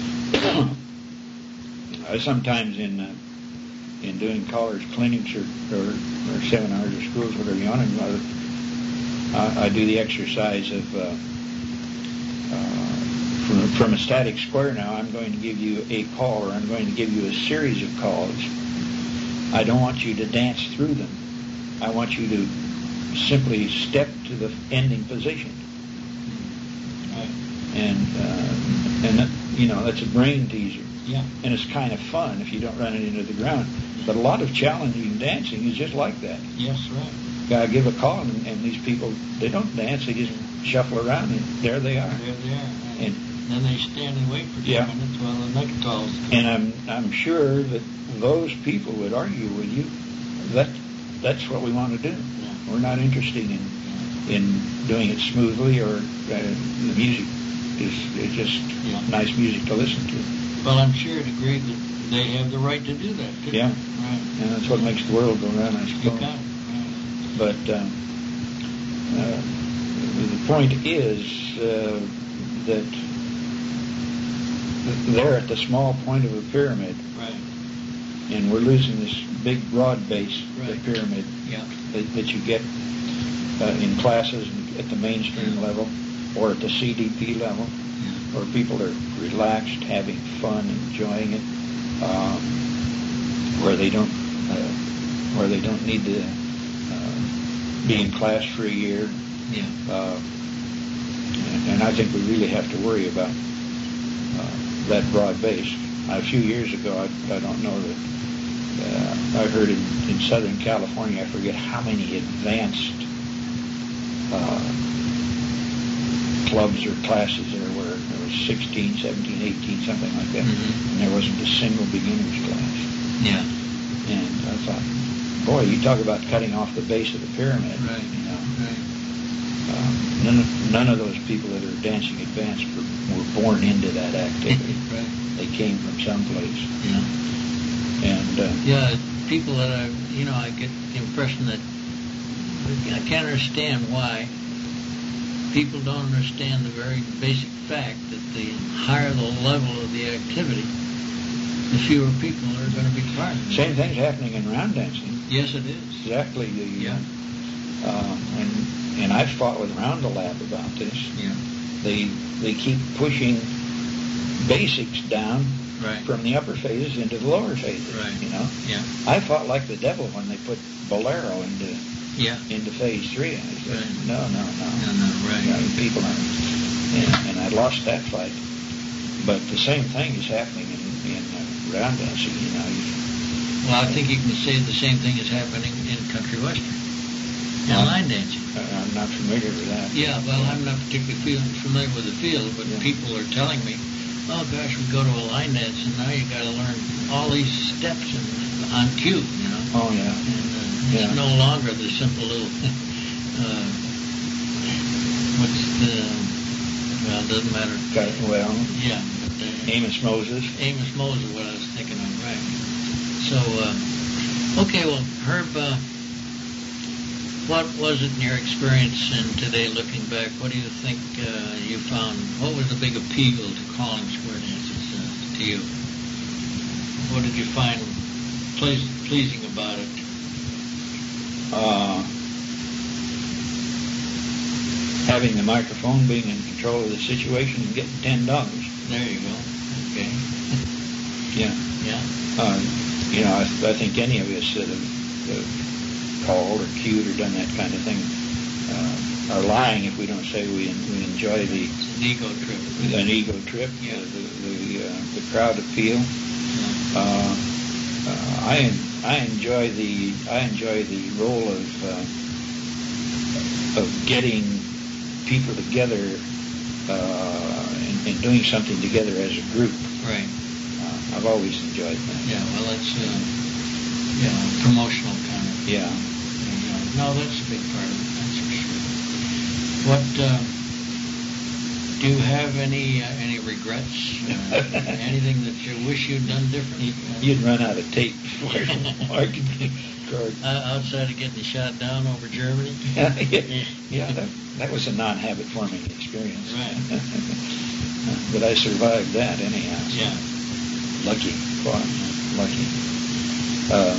I sometimes in uh, in doing college clinics or, or, or seminars or schools, whatever you want to call it, I, I do the exercise of uh, uh, from, from a static square. Now I'm going to give you a call, or I'm going to give you a series of calls. I don't want you to dance through them. I want you to simply step to the ending position. Right. And uh, and that, you know, that's a brain teaser. Yeah. And it's kind of fun if you don't run it into the ground. But a lot of challenging dancing is just like that. Yes, right. I give a call, and, and these people, they don't dance, they just shuffle around, and there they are. There they are. Right. And then they stand and wait for two Yeah. minutes while the next calls. and I'm I'm sure that those people would argue with you that that's what we want to do. Yeah. We're not interested in in doing it smoothly, or uh, the music is, is just Yeah. nice music to listen to. Well, I'm sure to agree that they have the right to do that, too. Yeah. Right. And that's what makes the world go round, I You suppose. got it. Right. But um, uh, the point is uh, that they're at the small point of a pyramid, Right. and we're losing this big, broad base, Right. the pyramid Yeah. that, that you get uh, in classes at the mainstream level or at the C D P level, Yeah. where people are relaxed, having fun, enjoying it, um, where they don't uh, where they don't need to uh, be in class for a year. Yeah. Uh, and, and I think we really have to worry about uh, that broad base. A few years ago, I, I don't know that uh, I heard in, in Southern California, I forget how many advanced uh, clubs or classes there were. There was sixteen, seventeen, eighteen, something like that. Mm-hmm. And there wasn't a single beginner's class. Yeah. And I thought, boy, you talk about cutting off the base of the pyramid. Right. You know, Right. um, none, of, none of those people that are dancing advanced were, were born into that activity. Right. They came from someplace. Yeah. And uh, Yeah, people that I, you know, I get the impression that I can't understand why people don't understand the very basic fact that the higher the level of the activity, the fewer people are going to be part of it. same thing's happening in round dancing. Yes, it is. Exactly. The, Yeah. Uh, and and I've fought with Roundalab about this. Yeah. They they keep pushing basics down Right. from the upper phases into the lower phases. Right. You know. Yeah. I fought like the devil when they put Bolero into Yeah. into phase three. I said, Right. no, no, no. No, no, right. You know, people aren't. And, and I lost that fight. But the same thing is happening in, in uh, round dancing. You know. You, Well, I think you can say the same thing is happening in country western and Well, line dancing. I- I'm not familiar with that. Yeah, well, I'm not particularly feel, familiar with the field, but Yeah. people are telling me, oh gosh, we go to a line dance and now you got to learn all these steps and, on cue, you know. Oh yeah. And uh, Yeah. it's no longer the simple little, uh, what's the, well, it doesn't matter. Got it. Well, Yeah, but uh, Amos Moses. Amos Moses, what I was thinking of, right. So, uh, okay, well, Herb, uh, what was it in your experience and today looking back, what do you think uh, you found, what was the big appeal to calling square dances uh, to you? What did you find pleas- pleasing about it? Uh, having the microphone, being in control of the situation, and getting ten dollars. There you go. Okay. Yeah. Yeah. Uh, you know, I, I think any of us that have, have called or cued or done that kind of thing uh, are lying if we don't say we we enjoy the It's an ego trip. an ego trip, Yeah. the the, uh, the crowd appeal. Yeah. Uh, uh, I I enjoy the I enjoy the role of uh, of getting people together uh, and, and doing something together as a group. Right. Uh, I've always enjoyed that. Yeah, well, that's, uh, you know, promotional kind of. Yeah. Yeah. No, that's a big part of it, that's for sure. What, uh, do you have any uh, any regrets? Uh, anything that you wish you'd done differently? You'd run out of tape before I could record. Uh, outside of getting shot down over Germany? yeah, yeah that, that was a non-habit forming experience. Right. But I survived that anyhow. So Yeah. lucky, boy, lucky. Uh,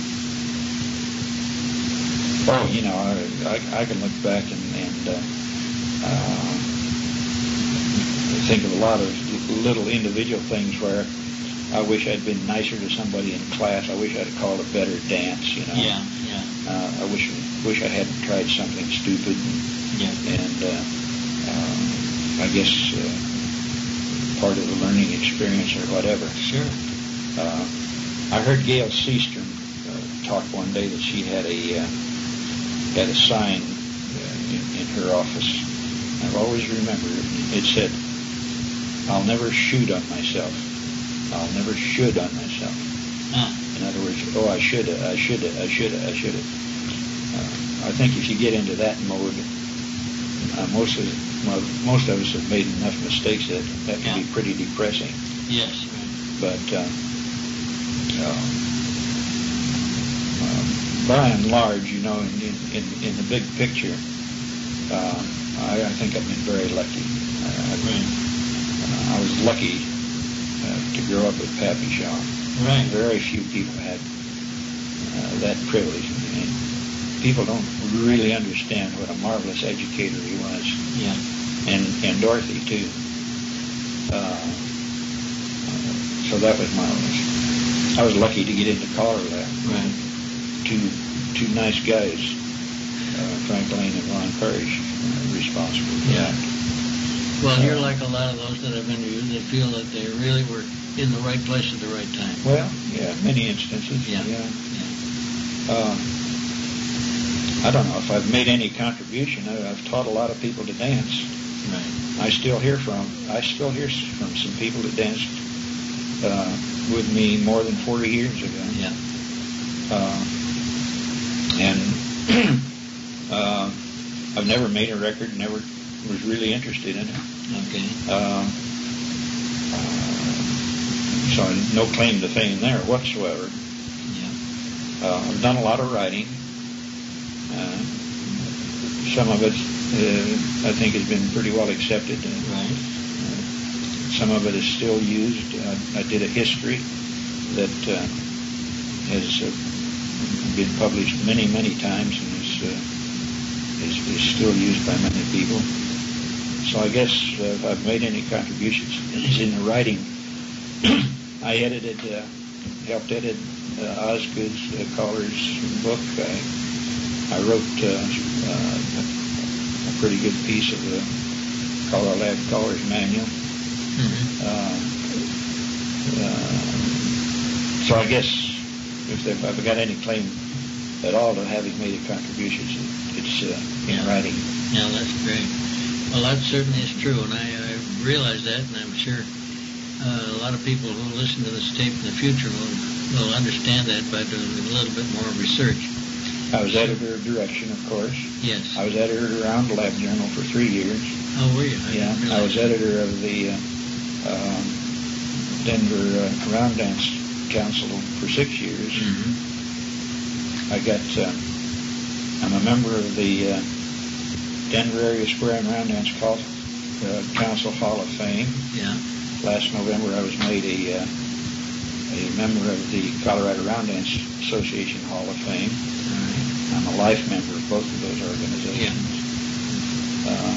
oh, you know, I, I, I can look back and, and uh, uh, think of a lot of little individual things where I wish I'd been nicer to somebody in class. I wish I'd have called a better dance, you know. Yeah, yeah. Uh, I wish wish I hadn't tried something stupid. And, Yeah. and uh, um, I guess uh, part of the learning experience or whatever. Sure. Uh, I heard Gail Seastrom uh, talk one day that she had a uh, had a sign uh, in, in her office. I've always remembered it. It said, "I'll never shoot on myself. I'll never should on myself." Ah. In other words, oh, I should, I should, I should, I should. Uh, I think if you get into that mode, uh, most of well, most of us have made enough mistakes that that can Yeah. be pretty depressing. Yes, right. but uh, uh, uh, by and large, you know, in in, in the big picture, uh, I, I think I've been very lucky. I, I've been, uh, I was lucky uh, to grow up with Pappy Shaw. Right. Very few people had uh, that privilege, and people don't really understand what a marvelous educator he was. Yeah. And and Dorothy too. Uh, so that was marvelous. I was lucky to get into Color Lab. Right. Two two nice guys, uh, Frank Lane and Ron Parrish, uh, responsible for Yeah. that. Well, Uh, you're like a lot of those that I've interviewed. They feel that they really were in the right place at the right time. Well, yeah, many instances. Yeah. yeah. Yeah. Uh, I don't know if I've made any contribution. I- I've taught a lot of people to dance. Right. I still hear from I still hear s- from some people that danced uh, with me more than forty years ago. Yeah. Uh, and uh, I've never made a record. Never was really interested in it. Okay. Uh, uh, so no claim to fame there whatsoever. Yeah. Uh, I've done a lot of writing. Uh, some of it, uh, I think, has been pretty well accepted. Uh, Right. some of it is still used. Uh, I did a history that uh, has uh, been published many, many times and is, uh, is, is still used by many people. So I guess uh, if I've made any contributions, it's in the writing. I edited, uh, helped edit uh, Osgood's uh, Collar's book. I, I wrote uh, uh, a pretty good piece of the Color Lab Collar's Manual. Mm-hmm. Uh, uh, so I guess if, if I've got any claim at all to having made a contribution, it's uh, in Yeah. writing. Yeah, that's great. Well, that certainly is true, and I, I realize that, and I'm sure uh, a lot of people who listen to this tape in the future will, will understand that by doing a little bit more research. I was editor of Direction, of course. Yes. I was editor of Round Lab Journal for three years. Oh, were you? I Yeah, didn't I was realize. editor of the uh, um, Denver uh, Round Dance Council for six years. Mm-hmm. I got, uh, I'm a member of the uh, Denver Area Square and Round Dance Col- uh, Council Hall of Fame. Yeah. Last November I was made a, uh, a member of the Colorado Round Dance Association Hall of Fame. All right. I'm a life member of both of those organizations. Yeah. Um,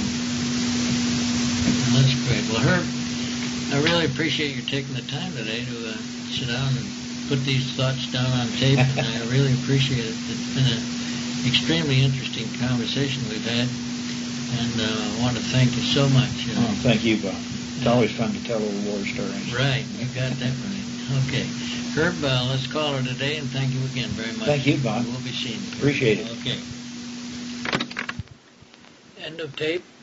Well, that's great. Well, Herb, I really appreciate you taking the time today to uh, sit down and put these thoughts down on tape, and I really appreciate it. It's been an extremely interesting conversation we've had, and uh, I want to thank you so much. Uh, oh, thank you, Bob. It's always fun to tell old war stories. Right, you got that right. Okay. Herb, uh, let's call her today, and thank you again very much. Thank you, Bob. We'll be seeing you. Appreciate it. Okay. End of tape.